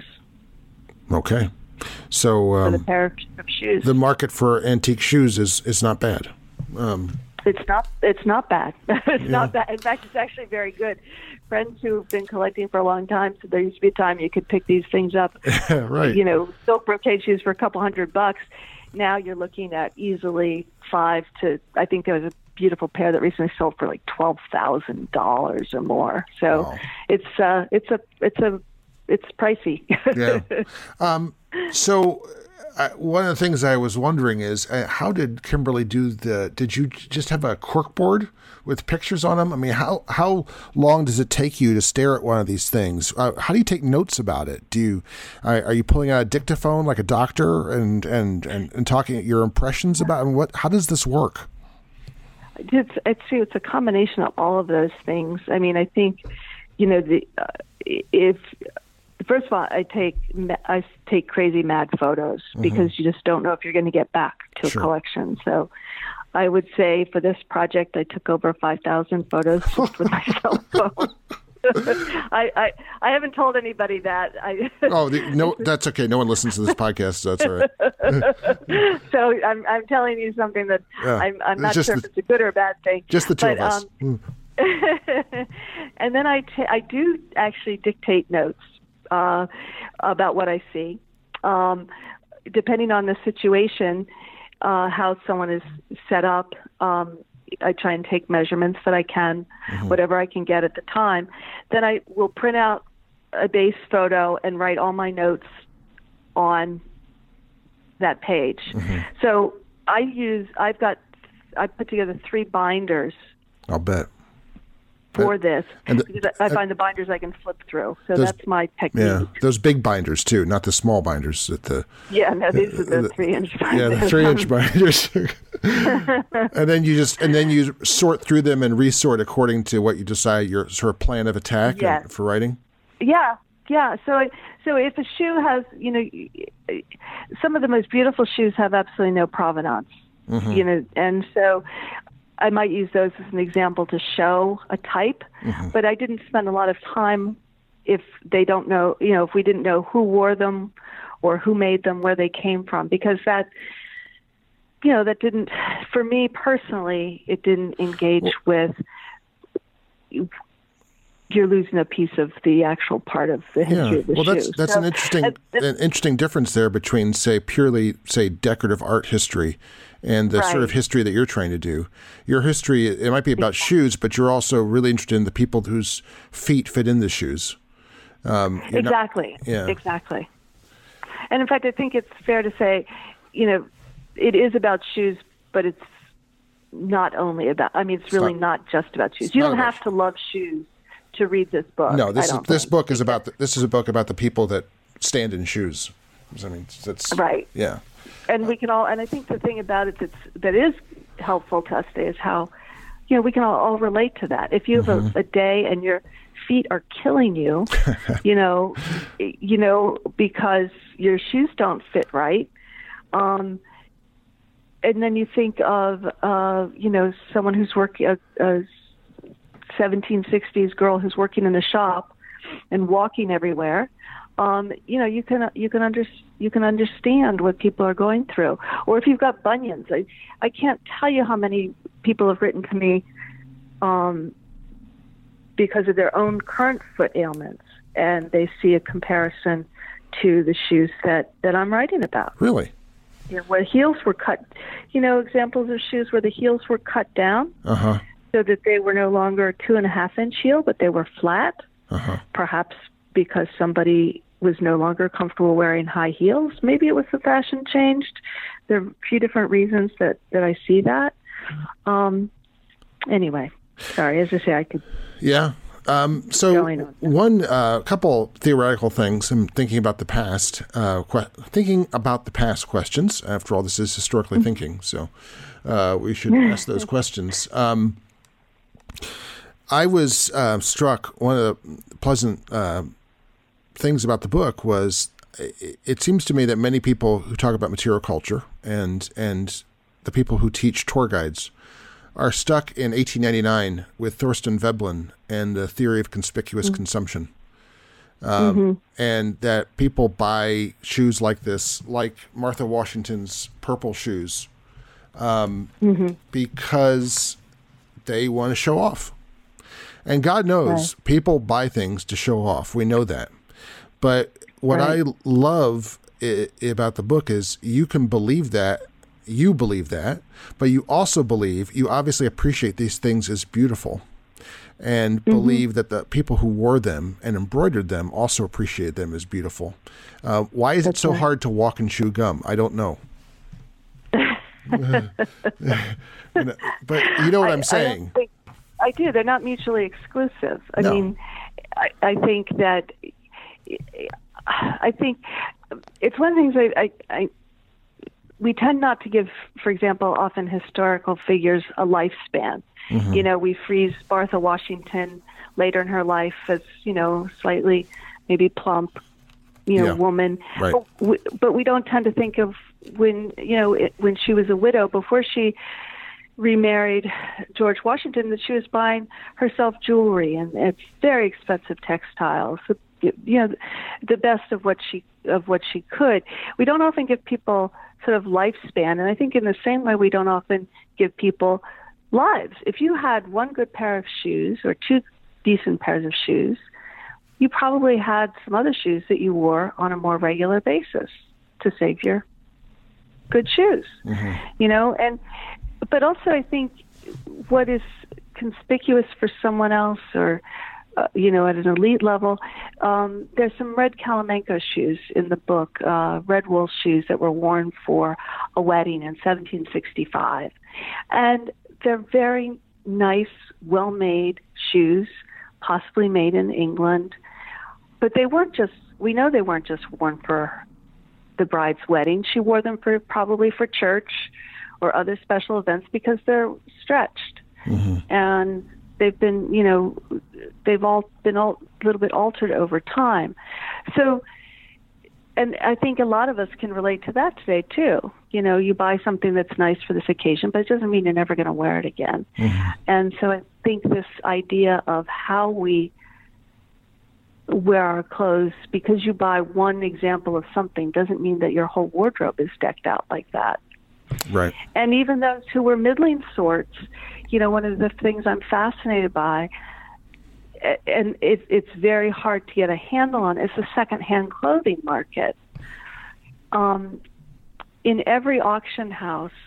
B: Okay. So um,
C: for the pair of shoes.
B: The market for antique shoes is, is not bad. Um,
C: it's not it's not bad. it's
B: yeah.
C: not bad. In fact, it's actually very good. Friends who've been collecting for a long time said there used to be a time you could pick these things up.
B: Right.
C: You know, silk brocade shoes for a couple hundred bucks. Now you're looking at easily five to, I think there was a beautiful pair that recently sold for like twelve thousand dollars or more. So
B: wow.
C: it's uh, it's a it's a it's pricey.
B: Yeah. Um, so uh, one of the things I was wondering is uh, how did Kimberly do the? Did you just have a corkboard with pictures on them? I mean, how how long does it take you to stare at one of these things? Uh, how do you take notes about it? Do you uh, are you pulling out a dictaphone like a doctor and and and, and talking at your impressions about it? And what? How does this work?
C: It's it's it's a combination of all of those things. I mean, I think, you know, the uh, if first of all, I take I take crazy mad photos mm-hmm. because you just don't know if you're going to get back to
B: sure.
C: a collection. So, I would say for this project, I took over five thousand photos just with my cell phone. I, I I haven't told anybody that. I,
B: oh, the, no, that's okay. No one listens to this podcast, so that's all
C: right. So I'm I'm telling you something that yeah. I'm I'm not sure the, if it's a good or a bad thing.
B: Just the two
C: but,
B: of us.
C: Um, mm. And then I ta- I do actually dictate notes uh, about what I see, um, depending on the situation, uh, how someone is set up. Um, I try and take measurements that I can, mm-hmm. whatever I can get at the time. Then I will print out a base photo and write all my notes on that page. Mm-hmm. So I use, I've got, I put together three binders.
B: I'll bet.
C: For this,
B: and the,
C: because I find the binders I can flip through. So
B: those,
C: that's my technique.
B: Yeah, those big binders too, not the small binders. At the
C: yeah, no, these uh, are the, the three-inch binders.
B: Yeah, the three-inch binders. And then you just and then you sort through them and resort according to what you decide your sort of plan of attack
C: yes.
B: and, for writing.
C: Yeah, yeah. So so if a shoe has, you know, some of the most beautiful shoes have absolutely no provenance. Mm-hmm. You know, and so I might use those as an example to show a type, mm-hmm. but I didn't spend a lot of time if they don't know, you know, if we didn't know who wore them or who made them, where they came from, because that, you know, that didn't, for me personally, it didn't engage well, with, you're losing a piece of the actual part of the history
B: yeah.
C: of the
B: well,
C: shoe.
B: that's that's
C: so,
B: an interesting
C: uh,
B: an interesting difference there between, say, purely, say, decorative art history and the right. sort of history that you're trying to do. Your history, it might be about exactly. shoes, but you're also really interested in the people whose feet fit in the shoes. Um,
C: exactly.
B: Not, yeah.
C: Exactly. And in fact, I think it's fair to say, you know, it is about shoes, but it's not only about, I mean, it's really it's not, not just about shoes. You don't have to love shoes to read this book.
B: No, this
C: is,
B: this book is about the, this is a book about the people that stand in shoes. I mean, that's
C: right.
B: Yeah,
C: and we can all. And I think the thing about it that's that is helpful to us today is how, you know, we can all, all relate to that. If you have mm-hmm. a, a day and your feet are killing you, you know, you know, because your shoes don't fit right, um, and then you think of, uh, you know, someone who's working. Uh, uh, seventeen sixties girl who's working in a shop and walking everywhere, um, you know, you can you can under, you can understand what people are going through. Or if you've got bunions, I I can't tell you how many people have written to me, um, because of their own current foot ailments, and they see a comparison to the shoes that, that I'm writing about.
B: Really?
C: You know, where heels were cut, you know, examples of shoes where the heels were cut down
B: Uh-huh.
C: so that they were no longer a two and a half inch heel, but they were flat,
B: Uh-huh.
C: perhaps because somebody was no longer comfortable wearing high heels. Maybe it was the fashion changed. There are a few different reasons that, that I see that. Um, anyway, sorry, as I say, I could...
B: Yeah. Um, so
C: Going on.
B: one uh, couple theoretical things. I'm thinking about the past. Uh, que- thinking about the past questions. After all, this is historically thinking, so uh, we should ask those questions. Um, I was uh, struck. One of the pleasant uh, things about the book was it, it seems to me that many people who talk about material culture and and the people who teach tour guides are stuck in eighteen ninety-nine with Thorstein Veblen and the theory of conspicuous mm-hmm. consumption. Um, mm-hmm. And that people buy shoes like this, like Martha Washington's purple shoes, um, mm-hmm. because they want to show off. And God knows, right. people buy things to show off. We know that. But what right. I love I- about the book is you can believe that, you believe that, but you also believe, you obviously appreciate these things as beautiful and mm-hmm. believe that the people who wore them and embroidered them also appreciate them as beautiful. Uh, why is That's it so right. hard to walk and chew gum? I don't know. But you know what I, I'm saying.
C: I, think, I do. They're not mutually exclusive. I
B: no.
C: mean, I, I think that, I think it's one of the things I, I, I we tend not to give, for example, often historical figures a lifespan. Mm-hmm. You know, we freeze Martha Washington later in her life as, you know, slightly maybe plump, you know,
B: yeah.
C: woman.
B: Right.
C: But, we, but we don't tend to think of when, you know, it, when she was a widow, before she remarried George Washington, that she was buying herself jewelry and it's very expensive textiles. You know, the best of what she of what she could. We don't often give people sort of lifespan, and I think in the same way we don't often give people lives. If you had one good pair of shoes or two decent pairs of shoes, you probably had some other shoes that you wore on a more regular basis to save your good shoes. Mm-hmm. You know, and but also I think what is conspicuous for someone else or Uh, you know, at an elite level, um, there's some red Kalamanko shoes in the book, uh, red wool shoes that were worn for a wedding in seventeen sixty-five. And they're very nice, well-made shoes, possibly made in England. But they weren't just, we know they weren't just worn for the bride's wedding. She wore them for probably for church or other special events because they're stretched. Mm-hmm. And they've been, you know, they've all been a little bit altered over time. So, and I think a lot of us can relate to that today, too. You know, you buy something that's nice for this occasion, but it doesn't mean you're never going to wear it again. Mm-hmm. And so I think this idea of how we wear our clothes, because you buy one example of something, doesn't mean that your whole wardrobe is decked out like that.
B: Right.
C: And even those who were middling sorts, you know, one of the things I'm fascinated by, and it, it's very hard to get a handle on, is the secondhand clothing market. Um, in every auction house,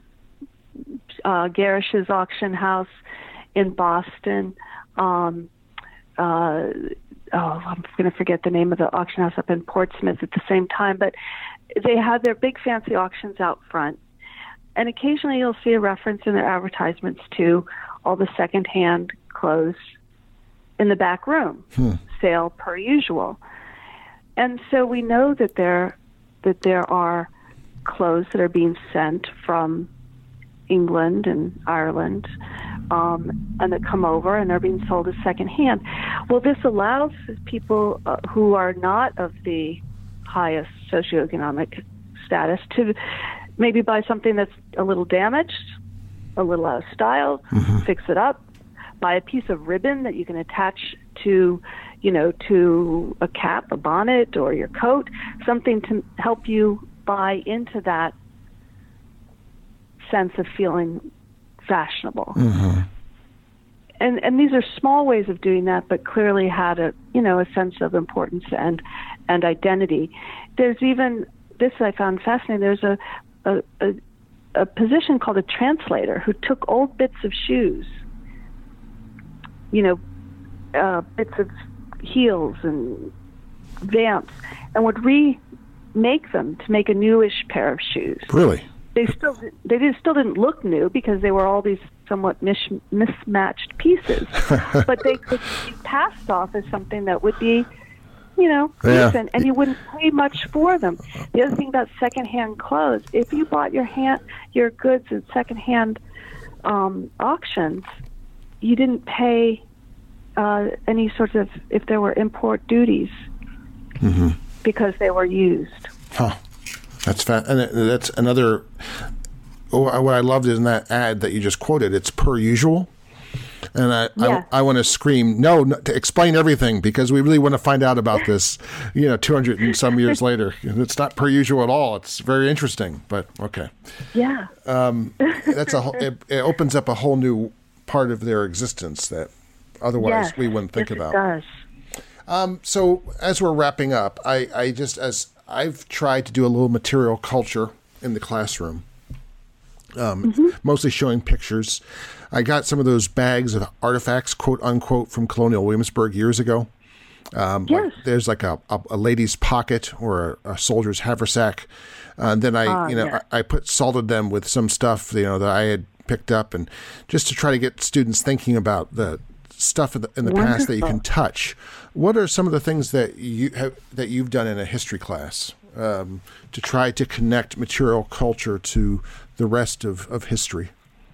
C: uh, Gerish's auction house in Boston, um, uh, oh, I'm going to forget the name of the auction house up in Portsmouth at the same time, but they have their big fancy auctions out front. And occasionally you'll see a reference in their advertisements to all the secondhand clothes in the back room, hmm. sale per usual. And so we know that there that there are clothes that are being sent from England and Ireland, um, and that come over and are being sold as secondhand. Well, this allows people uh, who are not of the highest socioeconomic status to maybe buy something that's a little damaged, a little out of style, mm-hmm. fix it up, buy a piece of ribbon that you can attach to, you know, to a cap, a bonnet, or your coat, something to help you buy into that sense of feeling fashionable. Mm-hmm. and and these are small ways of doing that, but clearly had a you know a sense of importance and and identity. There's even this I found fascinating. There's a a, a, a position called a translator who took old bits of shoes, you know, uh, bits of heels and vamps, and would remake them to make a newish pair of shoes.
B: Really?
C: They still they did, still didn't look new because they were all these somewhat mis- mismatched pieces, but they could be passed off as something that would be, you know,
B: Yeah.
C: decent, and you wouldn't pay much for them. The other thing about secondhand clothes, if you bought your hand your goods at secondhand um, auctions, you didn't pay uh, any sorts of, if there were import duties,
B: mm-hmm.
C: because they were used.
B: Huh. That's fa- and that's another. Oh, what I loved is in that ad that you just quoted. It's per usual, and I
C: Yeah.
B: I, I want to scream no, no to explain everything, because we really want to find out about this. You know, two hundred and some years later, it's not per usual at all. It's very interesting, but okay.
C: Yeah.
B: Um, that's a whole- it, it opens up a whole new part of their existence that otherwise
C: Yes.
B: we wouldn't think
C: yes,
B: about.
C: It does.
B: Um, so as we're wrapping up, I, I just as I've tried to do a little material culture in the classroom, um,
C: Mm-hmm.
B: mostly showing pictures. I got some of those bags of artifacts, quote unquote, from Colonial Williamsburg years ago. Um,
C: Yes.
B: like there's like a, a, a lady's pocket or a, a soldier's haversack. Uh, and then I,
C: Ah,
B: you know,
C: yeah.
B: I, I put salted them with some stuff, you know, that I had picked up, and just to try to get students thinking about the stuff in the, in the past that you can
C: Wonderful.
B: touch. What are some of the things that you have that you've done in a history class um, to try to connect material culture to the rest of, of history?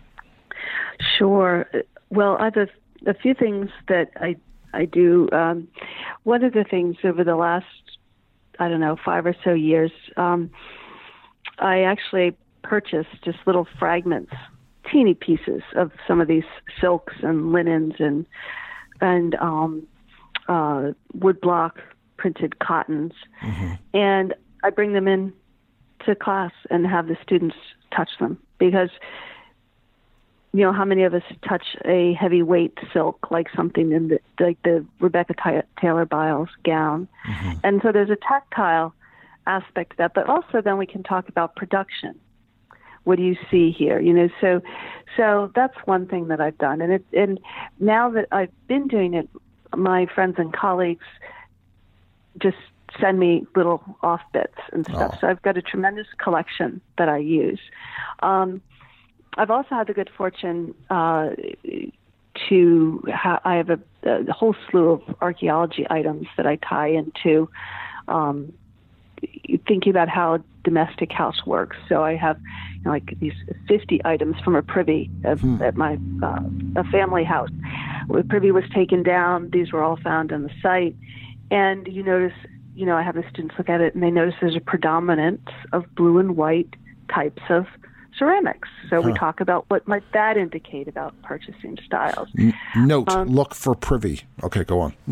C: Sure. Well, I have a, a few things that I I do. Um, one of the things over the last, I don't know, five or so years, um, I actually purchased just little fragments, teeny pieces of some of these silks and linens and and um, uh, woodblock printed cottons,
B: Mm-hmm.
C: and I bring them in to class and have the students touch them, because you know how many of us touch a heavyweight silk, like something in the like the Rebecca Ty- Taylor Biles gown,
B: Mm-hmm.
C: and so there's a tactile aspect to that, but also then we can talk about production. What do you see here? You know, so so that's one thing that I've done, and it and now that I've been doing it, my friends and colleagues just send me little off bits and stuff.
B: Oh.
C: So I've got a tremendous collection that I use. Um, I've also had the good fortune uh, to ha- I have a, a whole slew of archaeology items that I tie into um, thinking about how a domestic house works. So I have you know, like these fifty items from a privy of,
B: Hmm.
C: at my uh, a family house. The privy was taken down. These were all found on the site. And you notice, you know, I have the students look at it and they notice there's a predominance of blue and white types of ceramics. So we
B: Huh.
C: talk about what might that indicate about purchasing styles.
B: N- note,
C: Um,
B: look for privy. Okay, go on.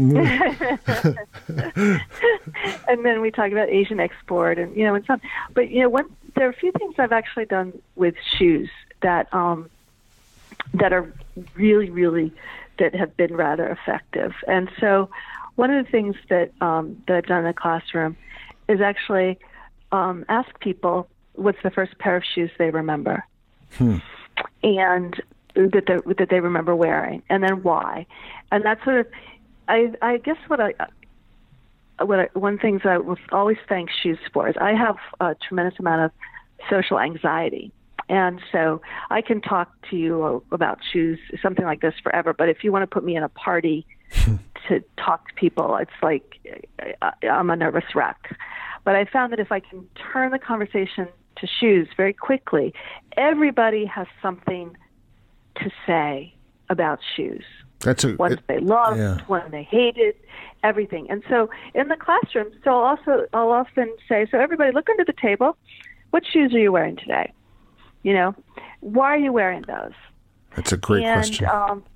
C: And then we talk about Asian export and, you know, and so on. But, you know, one, there are a few things I've actually done with shoes that, um, that are really, really, that have been rather effective. And so one of the things that, um, that I've done in the classroom is actually um, ask people what's the first pair of shoes they remember.
B: Hmm.
C: And that they, that they remember wearing, and then why. And that's sort of, I, I guess what I, what I, one thing that I will always thank shoes for is I have a tremendous amount of social anxiety. And so I can talk to you about shoes, something like this forever. But if you want to put me in a party to talk to people, it's like I'm a nervous wreck. But I found that if I can turn the conversation to shoes very quickly, everybody has something to say about shoes.
B: That's a
C: Ones
B: it-
C: they loved,
B: yeah.
C: one they hated, everything. And so in the classroom, so I'll also I'll often say, so everybody look under the table. What shoes are you wearing today? You know, why are you wearing those?
B: That's a great
C: and,
B: question.
C: Um,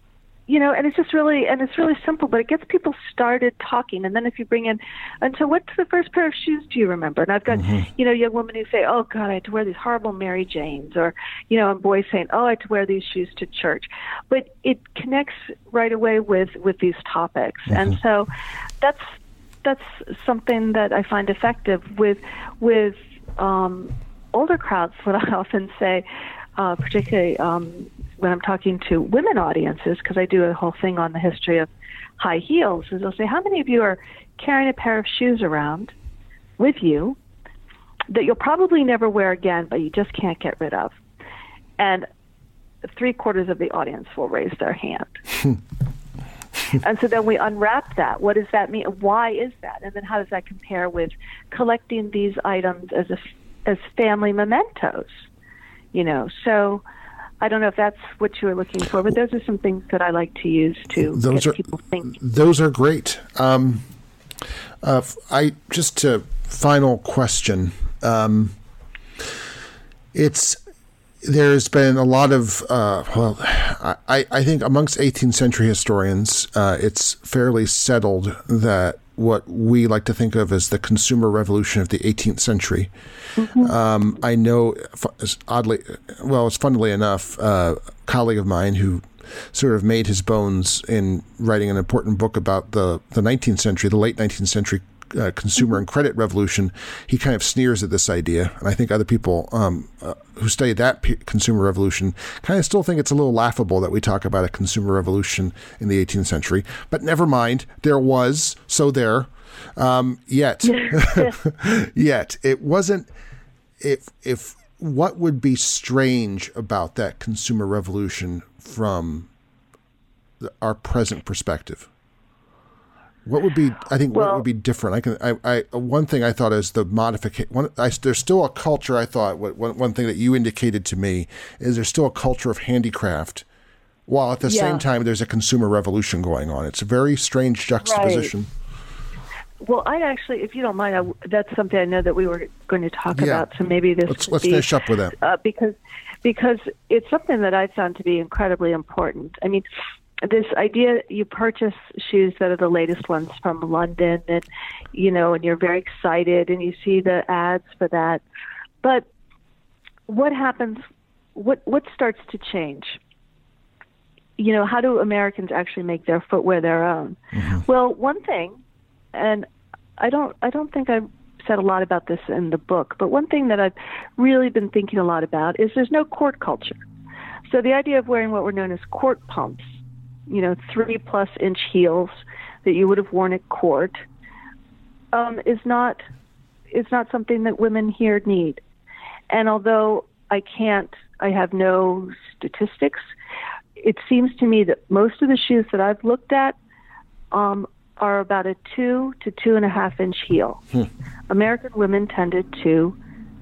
C: you know, and it's just really, and it's really simple, but it gets people started talking. And then if you bring in, and so what's the first pair of shoes do you remember? And I've got, mm-hmm. you know, young women who say, oh God, I had to wear these horrible Mary Janes, or, you know, and boys saying, oh, I had to wear these shoes to church. But it connects right away with, with these topics. Mm-hmm. And so that's, that's something that I find effective with, with, um, older crowds. What I often say, uh, particularly, um, when I'm talking to women audiences, because I do a whole thing on the history of high heels, is they'll say, how many of you are carrying a pair of shoes around with you that you'll probably never wear again, but you just can't get rid of? And three quarters of the audience will raise their hand. And so then we unwrap that. What does that mean? Why is that? And then how does that compare with collecting these items as a, as family mementos? You know, so I don't know if that's what you were looking for, but those are some things that I like to use to
B: those
C: get
B: are,
C: people thinking.
B: Those are great. Um, uh, I just a final question. Um, it's there's been a lot of uh, well, I I think amongst eighteenth century historians, uh, it's fairly settled that what we like to think of as the consumer revolution of the eighteenth century. Mm-hmm. Um, I know, oddly, well, it's funnily enough, uh, a colleague of mine who sort of made his bones in writing an important book about the, the nineteenth century, the late nineteenth century uh, consumer and credit revolution. He kind of sneers at this idea. And I think other people um, uh, who study that p- consumer revolution kind of still think it's a little laughable that we talk about a consumer revolution in the eighteenth century. But never mind, there was, so there. Um, yet, yet it wasn't. If if what would be strange about that consumer revolution from the, our present perspective? What would be? I think well, what would be different. I can. I. I one thing I thought is the modification. One. I, there's still a culture. I thought. One. One thing that you indicated to me is there's still a culture of handicraft, while at the yeah. same time there's a consumer revolution going on. It's a very strange juxtaposition.
C: Right. Well, I actually, if you don't mind, I, that's something I know that we were going to talk
B: yeah.
C: about. So maybe this
B: let's,
C: could
B: let's
C: be,
B: finish up with that
C: uh, because because it's something that I found to be incredibly important. I mean, this idea you purchase shoes that are the latest ones from London, and you know, and you're very excited, and you see the ads for that. But what happens? What what starts to change? You know, how do Americans actually make their footwear their own? Mm-hmm. Well, one thing. And I don't I don't think I've said a lot about this in the book, but one thing that I've really been thinking a lot about is there's no court culture. So the idea of wearing what were known as court pumps, you know, three plus inch heels that you would have worn at court, um, is not is not something that women here need. And although I can't, I have no statistics, it seems to me that most of the shoes that I've looked at um, are about a two to two and a half inch heel. Hmm. American women tended to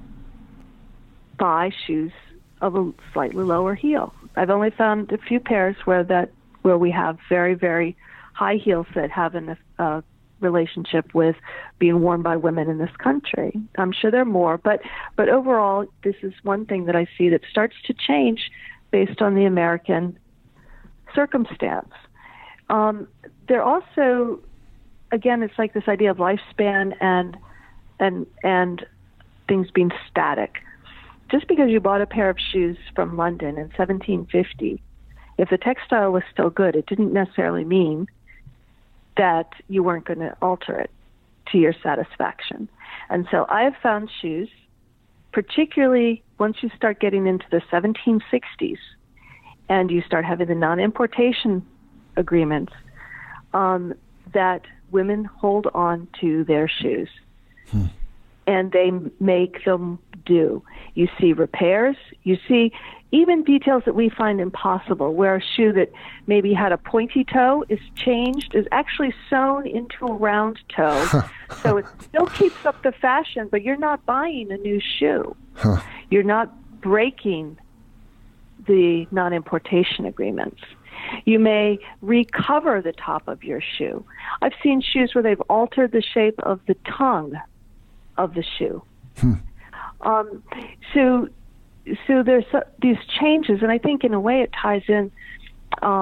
C: buy shoes of a slightly lower heel. I've only found a few pairs where that where we have very, very high heels that have a uh, relationship with being worn by women in this country. I'm sure there are more, but but overall, this is one thing that I see that starts to change based on the American circumstance. Um, There also, again, it's like this idea of lifespan and and and things being static. Just because you bought a pair of shoes from London in seventeen fifty, if the textile was still good, it didn't necessarily mean that you weren't going to alter it to your satisfaction. And so I have found shoes, particularly once you start getting into the seventeen sixties and you start having the non-importation agreements, Um, that women hold on to their shoes, hmm. and they make them do. You see repairs. You see even details that we find impossible, where a shoe that maybe had a pointy toe is changed, is actually sewn into a round toe. So it still keeps up the fashion, but you're not buying a new shoe. Huh. You're not breaking the non-importation agreements. You may recover the top of your shoe. I've seen shoes where they've altered the shape of the tongue of the shoe. Hmm. Um, so, so there's uh, these changes, and I think in a way it ties in um,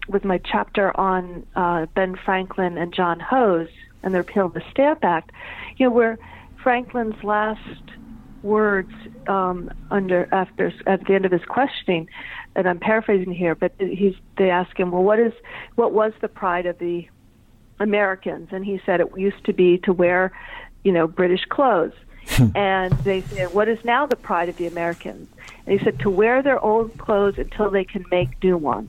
C: with my chapter on uh, Ben Franklin and John Hose and the repeal of the Stamp Act, you know, where Franklin's last words um, under after at the end of his questioning, and I'm paraphrasing here, but he's they ask him, well, what is what was the pride of the Americans? And he said it used to be to wear, you know, British clothes. And they said, what is now the pride of the Americans? And he said, to wear their old clothes until they can make new ones.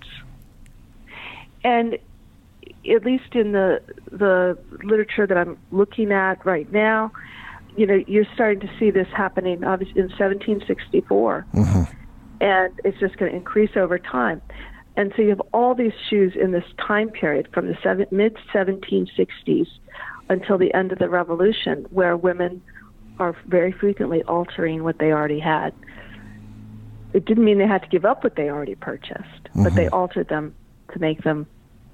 C: And at least in the the literature that I'm looking at right now, you know, you're starting to see this happening obviously in seventeen sixty-four. Mm-hmm. And it's just going to increase over time. And so you have all these shoes in this time period from the seven, mid seventeen sixties until the end of the Revolution, where women are very frequently altering what they already had. It didn't mean they had to give up what they already purchased, mm-hmm. but they altered them to make them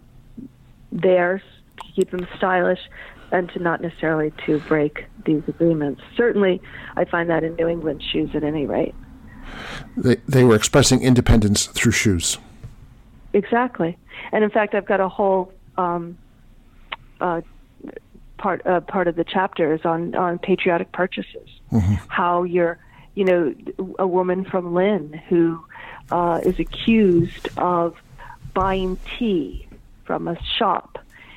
C: theirs, to keep them stylish, and to not necessarily to break these agreements. Certainly, I find that in New England shoes at any rate.
B: They, they were expressing independence through shoes.
C: Exactly. And in fact, I've got a whole um, uh, part uh, part of the chapter is on, on patriotic purchases. Mm-hmm. How you're, you know, a woman from Lynn who uh, is accused of buying tea from a shop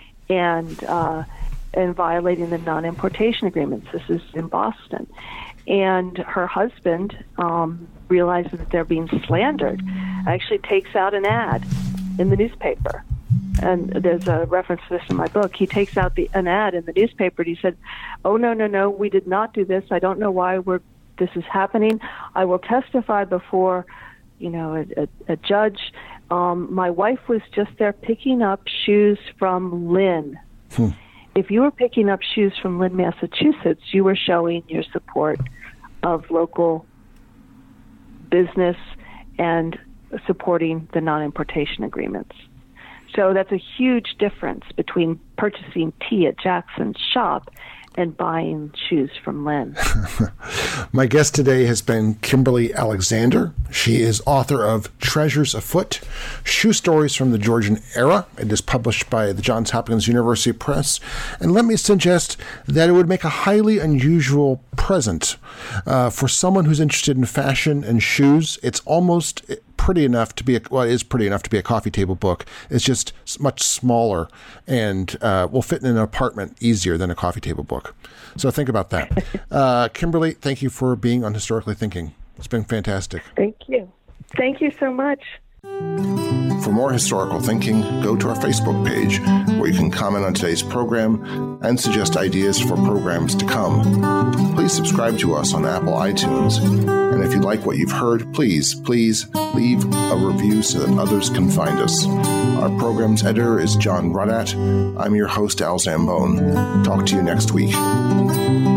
C: and uh, and violating the non-importation agreements. This is in Boston. And her husband um, realizes that they're being slandered, actually takes out an ad in the newspaper. And there's a reference to this in my book. He takes out the, an ad in the newspaper, and he said, oh, no, no, no, we did not do this. I don't know why we're, this is happening. I will testify before, you know, a, a, a judge. Um, my wife was just there picking up shoes from Lynn. Hmm. If you were picking up shoes from Lynn, Massachusetts, you were showing your support of local business and supporting the non-importation agreements. So that's a huge difference between purchasing tea at Jackson's shop and buying shoes from Lynn.
B: My guest today has been Kimberly Alexander. She is author of Treasures Afoot, Shoe Stories from the Georgian Era. It is published by the Johns Hopkins University Press. And let me suggest that it would make a highly unusual present uh, for someone who's interested in fashion and shoes. It's almost pretty enough to be a, well, it is pretty enough to be a coffee table book. It's just much smaller and uh, will fit in an apartment easier than a coffee table book. So think about that. Uh, Kimberly, thank you for being on Historically Thinking. It's been fantastic.
C: Thank you. Thank you so much.
B: For more historical thinking, go to our Facebook page, where you can comment on today's program and suggest ideas for programs to come. Please subscribe to us on Apple iTunes. And if you like what you've heard, please, please leave a review so that others can find us. Our program's editor is John Rudat. I'm your host, Al Zambone. Talk to you next week.